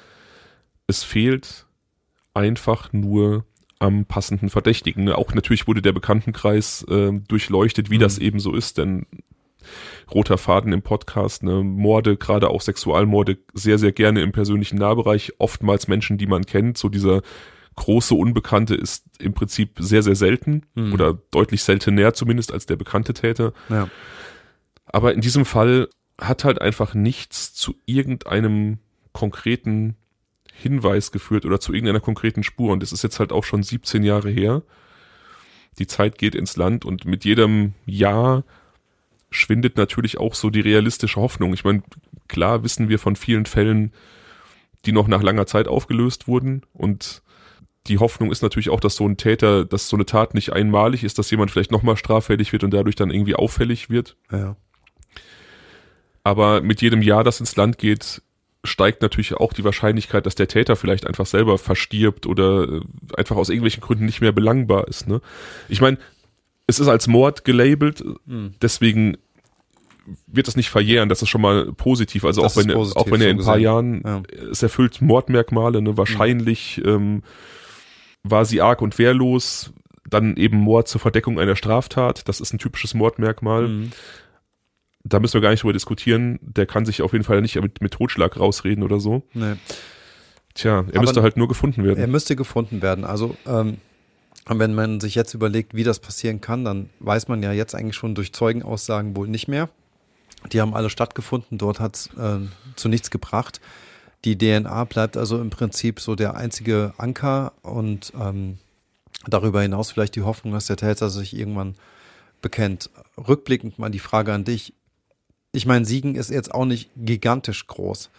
Es fehlt einfach nur am passenden Verdächtigen. Auch natürlich wurde der Bekanntenkreis äh, durchleuchtet, wie mhm. das eben so ist, denn roter Faden im Podcast, ne, Morde, gerade auch Sexualmorde, sehr, sehr gerne im persönlichen Nahbereich, oftmals Menschen, die man kennt, so dieser große Unbekannte ist im Prinzip sehr, sehr selten mhm. oder deutlich seltener zumindest als der bekannte Täter. Ja. Aber in diesem Fall hat halt einfach nichts zu irgendeinem konkreten Hinweis geführt oder zu irgendeiner konkreten Spur, und das ist jetzt halt auch schon siebzehn Jahre her. Die Zeit geht ins Land und mit jedem Jahr schwindet natürlich auch so die realistische Hoffnung. Ich meine, klar wissen wir von vielen Fällen, die noch nach langer Zeit aufgelöst wurden, und die Hoffnung ist natürlich auch, dass so ein Täter, dass so eine Tat nicht einmalig ist, dass jemand vielleicht nochmal straffällig wird und dadurch dann irgendwie auffällig wird. Ja. Aber mit jedem Jahr, das ins Land geht, steigt natürlich auch die Wahrscheinlichkeit, dass der Täter vielleicht einfach selber verstirbt oder einfach aus irgendwelchen Gründen nicht mehr belangbar ist. Ne? Ich meine, es ist als Mord gelabelt, mhm. deswegen wird das nicht verjähren, das ist schon mal positiv. Also auch wenn, positiv, auch wenn er in ein paar Jahren, ja. es erfüllt Mordmerkmale, ne? wahrscheinlich mhm. ähm, war sie arg und wehrlos, dann eben Mord zur Verdeckung einer Straftat, das ist ein typisches Mordmerkmal. Mhm. Da müssen wir gar nicht drüber diskutieren, der kann sich auf jeden Fall nicht mit, mit Totschlag rausreden oder so. Nee. Tja, er Aber müsste halt nur gefunden werden. Er müsste gefunden werden, also ähm, wenn man sich jetzt überlegt, wie das passieren kann, dann weiß man ja jetzt eigentlich schon durch Zeugenaussagen wohl nicht mehr. Die haben alle stattgefunden, dort hat es äh, zu nichts gebracht. Die D N A bleibt also im Prinzip so der einzige Anker und ähm, darüber hinaus vielleicht die Hoffnung, dass der Täter sich irgendwann bekennt. Rückblickend mal die Frage an dich. Ich meine, Siegen ist jetzt auch nicht gigantisch groß.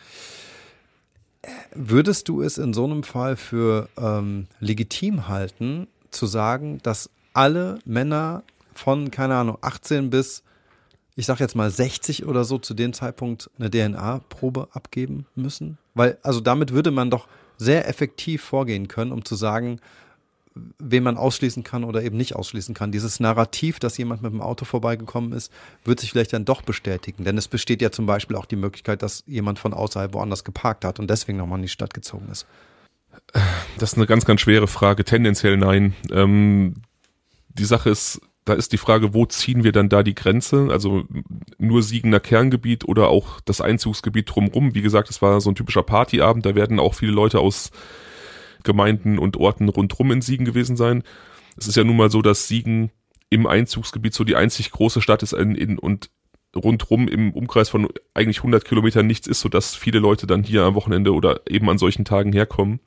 Würdest du es in so einem Fall für ähm, legitim halten, zu sagen, dass alle Männer von, keine Ahnung, achtzehn bis, ich sag jetzt mal sechzig oder so, zu dem Zeitpunkt eine D N A-Probe abgeben müssen? Weil, also damit würde man doch sehr effektiv vorgehen können, um zu sagen, wen man ausschließen kann oder eben nicht ausschließen kann. Dieses Narrativ, dass jemand mit dem Auto vorbeigekommen ist, wird sich vielleicht dann doch bestätigen. Denn es besteht ja zum Beispiel auch die Möglichkeit, dass jemand von außerhalb woanders geparkt hat und deswegen nochmal in die Stadt gezogen ist. Das ist eine ganz, ganz schwere Frage. Tendenziell nein. Ähm, die Sache ist, da ist die Frage, wo ziehen wir dann da die Grenze? Also nur Siegener Kerngebiet oder auch das Einzugsgebiet drumherum. Wie gesagt, es war so ein typischer Partyabend. Da werden auch viele Leute aus Gemeinden und Orten rundrum in Siegen gewesen sein. Es ist ja nun mal so, dass Siegen im Einzugsgebiet so die einzig große Stadt ist in, in, und rundrum im Umkreis von eigentlich hundert Kilometern nichts ist, sodass viele Leute dann hier am Wochenende oder eben an solchen Tagen herkommen.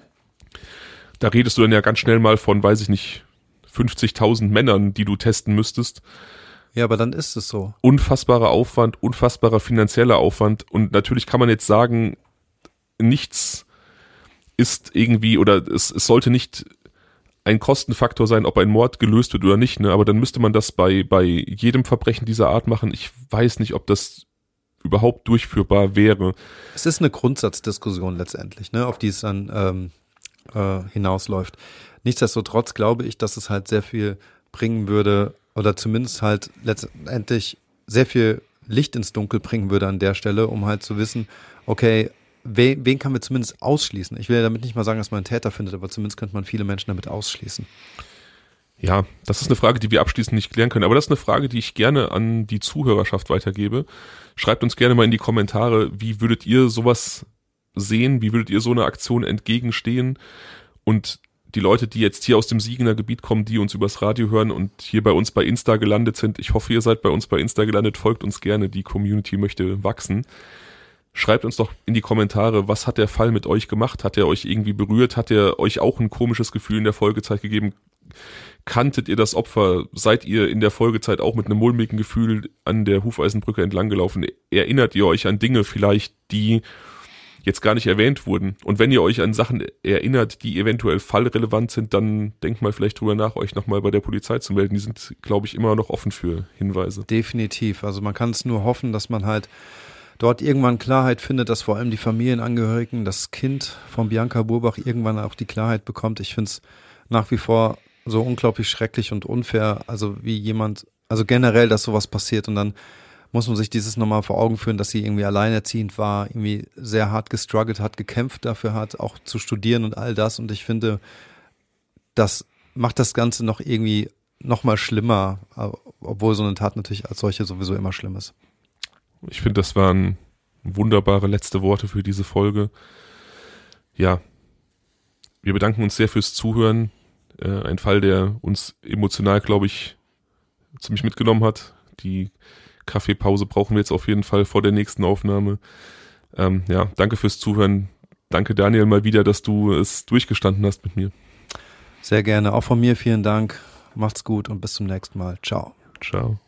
Da redest du dann ja ganz schnell mal von, weiß ich nicht, fünfzigtausend Männern, die du testen müsstest. Ja, aber dann ist es so. Unfassbarer Aufwand, unfassbarer finanzieller Aufwand und natürlich kann man jetzt sagen, nichts ist irgendwie, oder es, es sollte nicht ein Kostenfaktor sein, ob ein Mord gelöst wird oder nicht, ne? Aber dann müsste man das bei, bei jedem Verbrechen dieser Art machen. Ich weiß nicht, ob das überhaupt durchführbar wäre. Es ist eine Grundsatzdiskussion letztendlich, ne, auf die es dann ähm, äh, hinausläuft. Nichtsdestotrotz glaube ich, dass es halt sehr viel bringen würde, oder zumindest halt letztendlich sehr viel Licht ins Dunkel bringen würde an der Stelle, um halt zu wissen, okay, Wen, wen kann man zumindest ausschließen? Ich will ja damit nicht mal sagen, dass man einen Täter findet, aber zumindest könnte man viele Menschen damit ausschließen. Ja, das ist eine Frage, die wir abschließend nicht klären können, aber das ist eine Frage, die ich gerne an die Zuhörerschaft weitergebe. Schreibt uns gerne mal in die Kommentare, wie würdet ihr sowas sehen, wie würdet ihr so eine Aktion entgegenstehen? Und die Leute, die jetzt hier aus dem Siegener Gebiet kommen, die uns übers Radio hören und hier bei uns bei Insta gelandet sind, ich hoffe, ihr seid bei uns bei Insta gelandet, folgt uns gerne, die Community möchte wachsen. Schreibt uns doch in die Kommentare, was hat der Fall mit euch gemacht? Hat er euch irgendwie berührt? Hat er euch auch ein komisches Gefühl in der Folgezeit gegeben? Kanntet ihr das Opfer? Seid ihr in der Folgezeit auch mit einem mulmigen Gefühl an der Hufeisenbrücke entlang gelaufen? Erinnert ihr euch an Dinge vielleicht, die jetzt gar nicht erwähnt wurden? Und wenn ihr euch an Sachen erinnert, die eventuell fallrelevant sind, dann denkt mal vielleicht drüber nach, euch nochmal bei der Polizei zu melden. Die sind, glaube ich, immer noch offen für Hinweise. Definitiv. Also man kann es nur hoffen, dass man halt dort irgendwann Klarheit findet, dass vor allem die Familienangehörigen, das Kind von Bianca Burbach irgendwann auch die Klarheit bekommt. Ich finde es nach wie vor so unglaublich schrecklich und unfair, also wie jemand, also generell, dass sowas passiert und dann muss man sich dieses nochmal vor Augen führen, dass sie irgendwie alleinerziehend war, irgendwie sehr hart gestruggelt hat, gekämpft dafür hat, auch zu studieren und all das und ich finde, das macht das Ganze noch irgendwie nochmal schlimmer, obwohl so eine Tat natürlich als solche sowieso immer schlimm ist. Ich finde, das waren wunderbare letzte Worte für diese Folge. Ja, wir bedanken uns sehr fürs Zuhören. Äh, ein Fall, der uns emotional, glaube ich, ziemlich mitgenommen hat. Die Kaffeepause brauchen wir jetzt auf jeden Fall vor der nächsten Aufnahme. Ähm, ja, danke fürs Zuhören. Danke, Daniel, mal wieder, dass du es durchgestanden hast mit mir. Sehr gerne. Auch von mir vielen Dank. Macht's gut und bis zum nächsten Mal. Ciao. Ciao.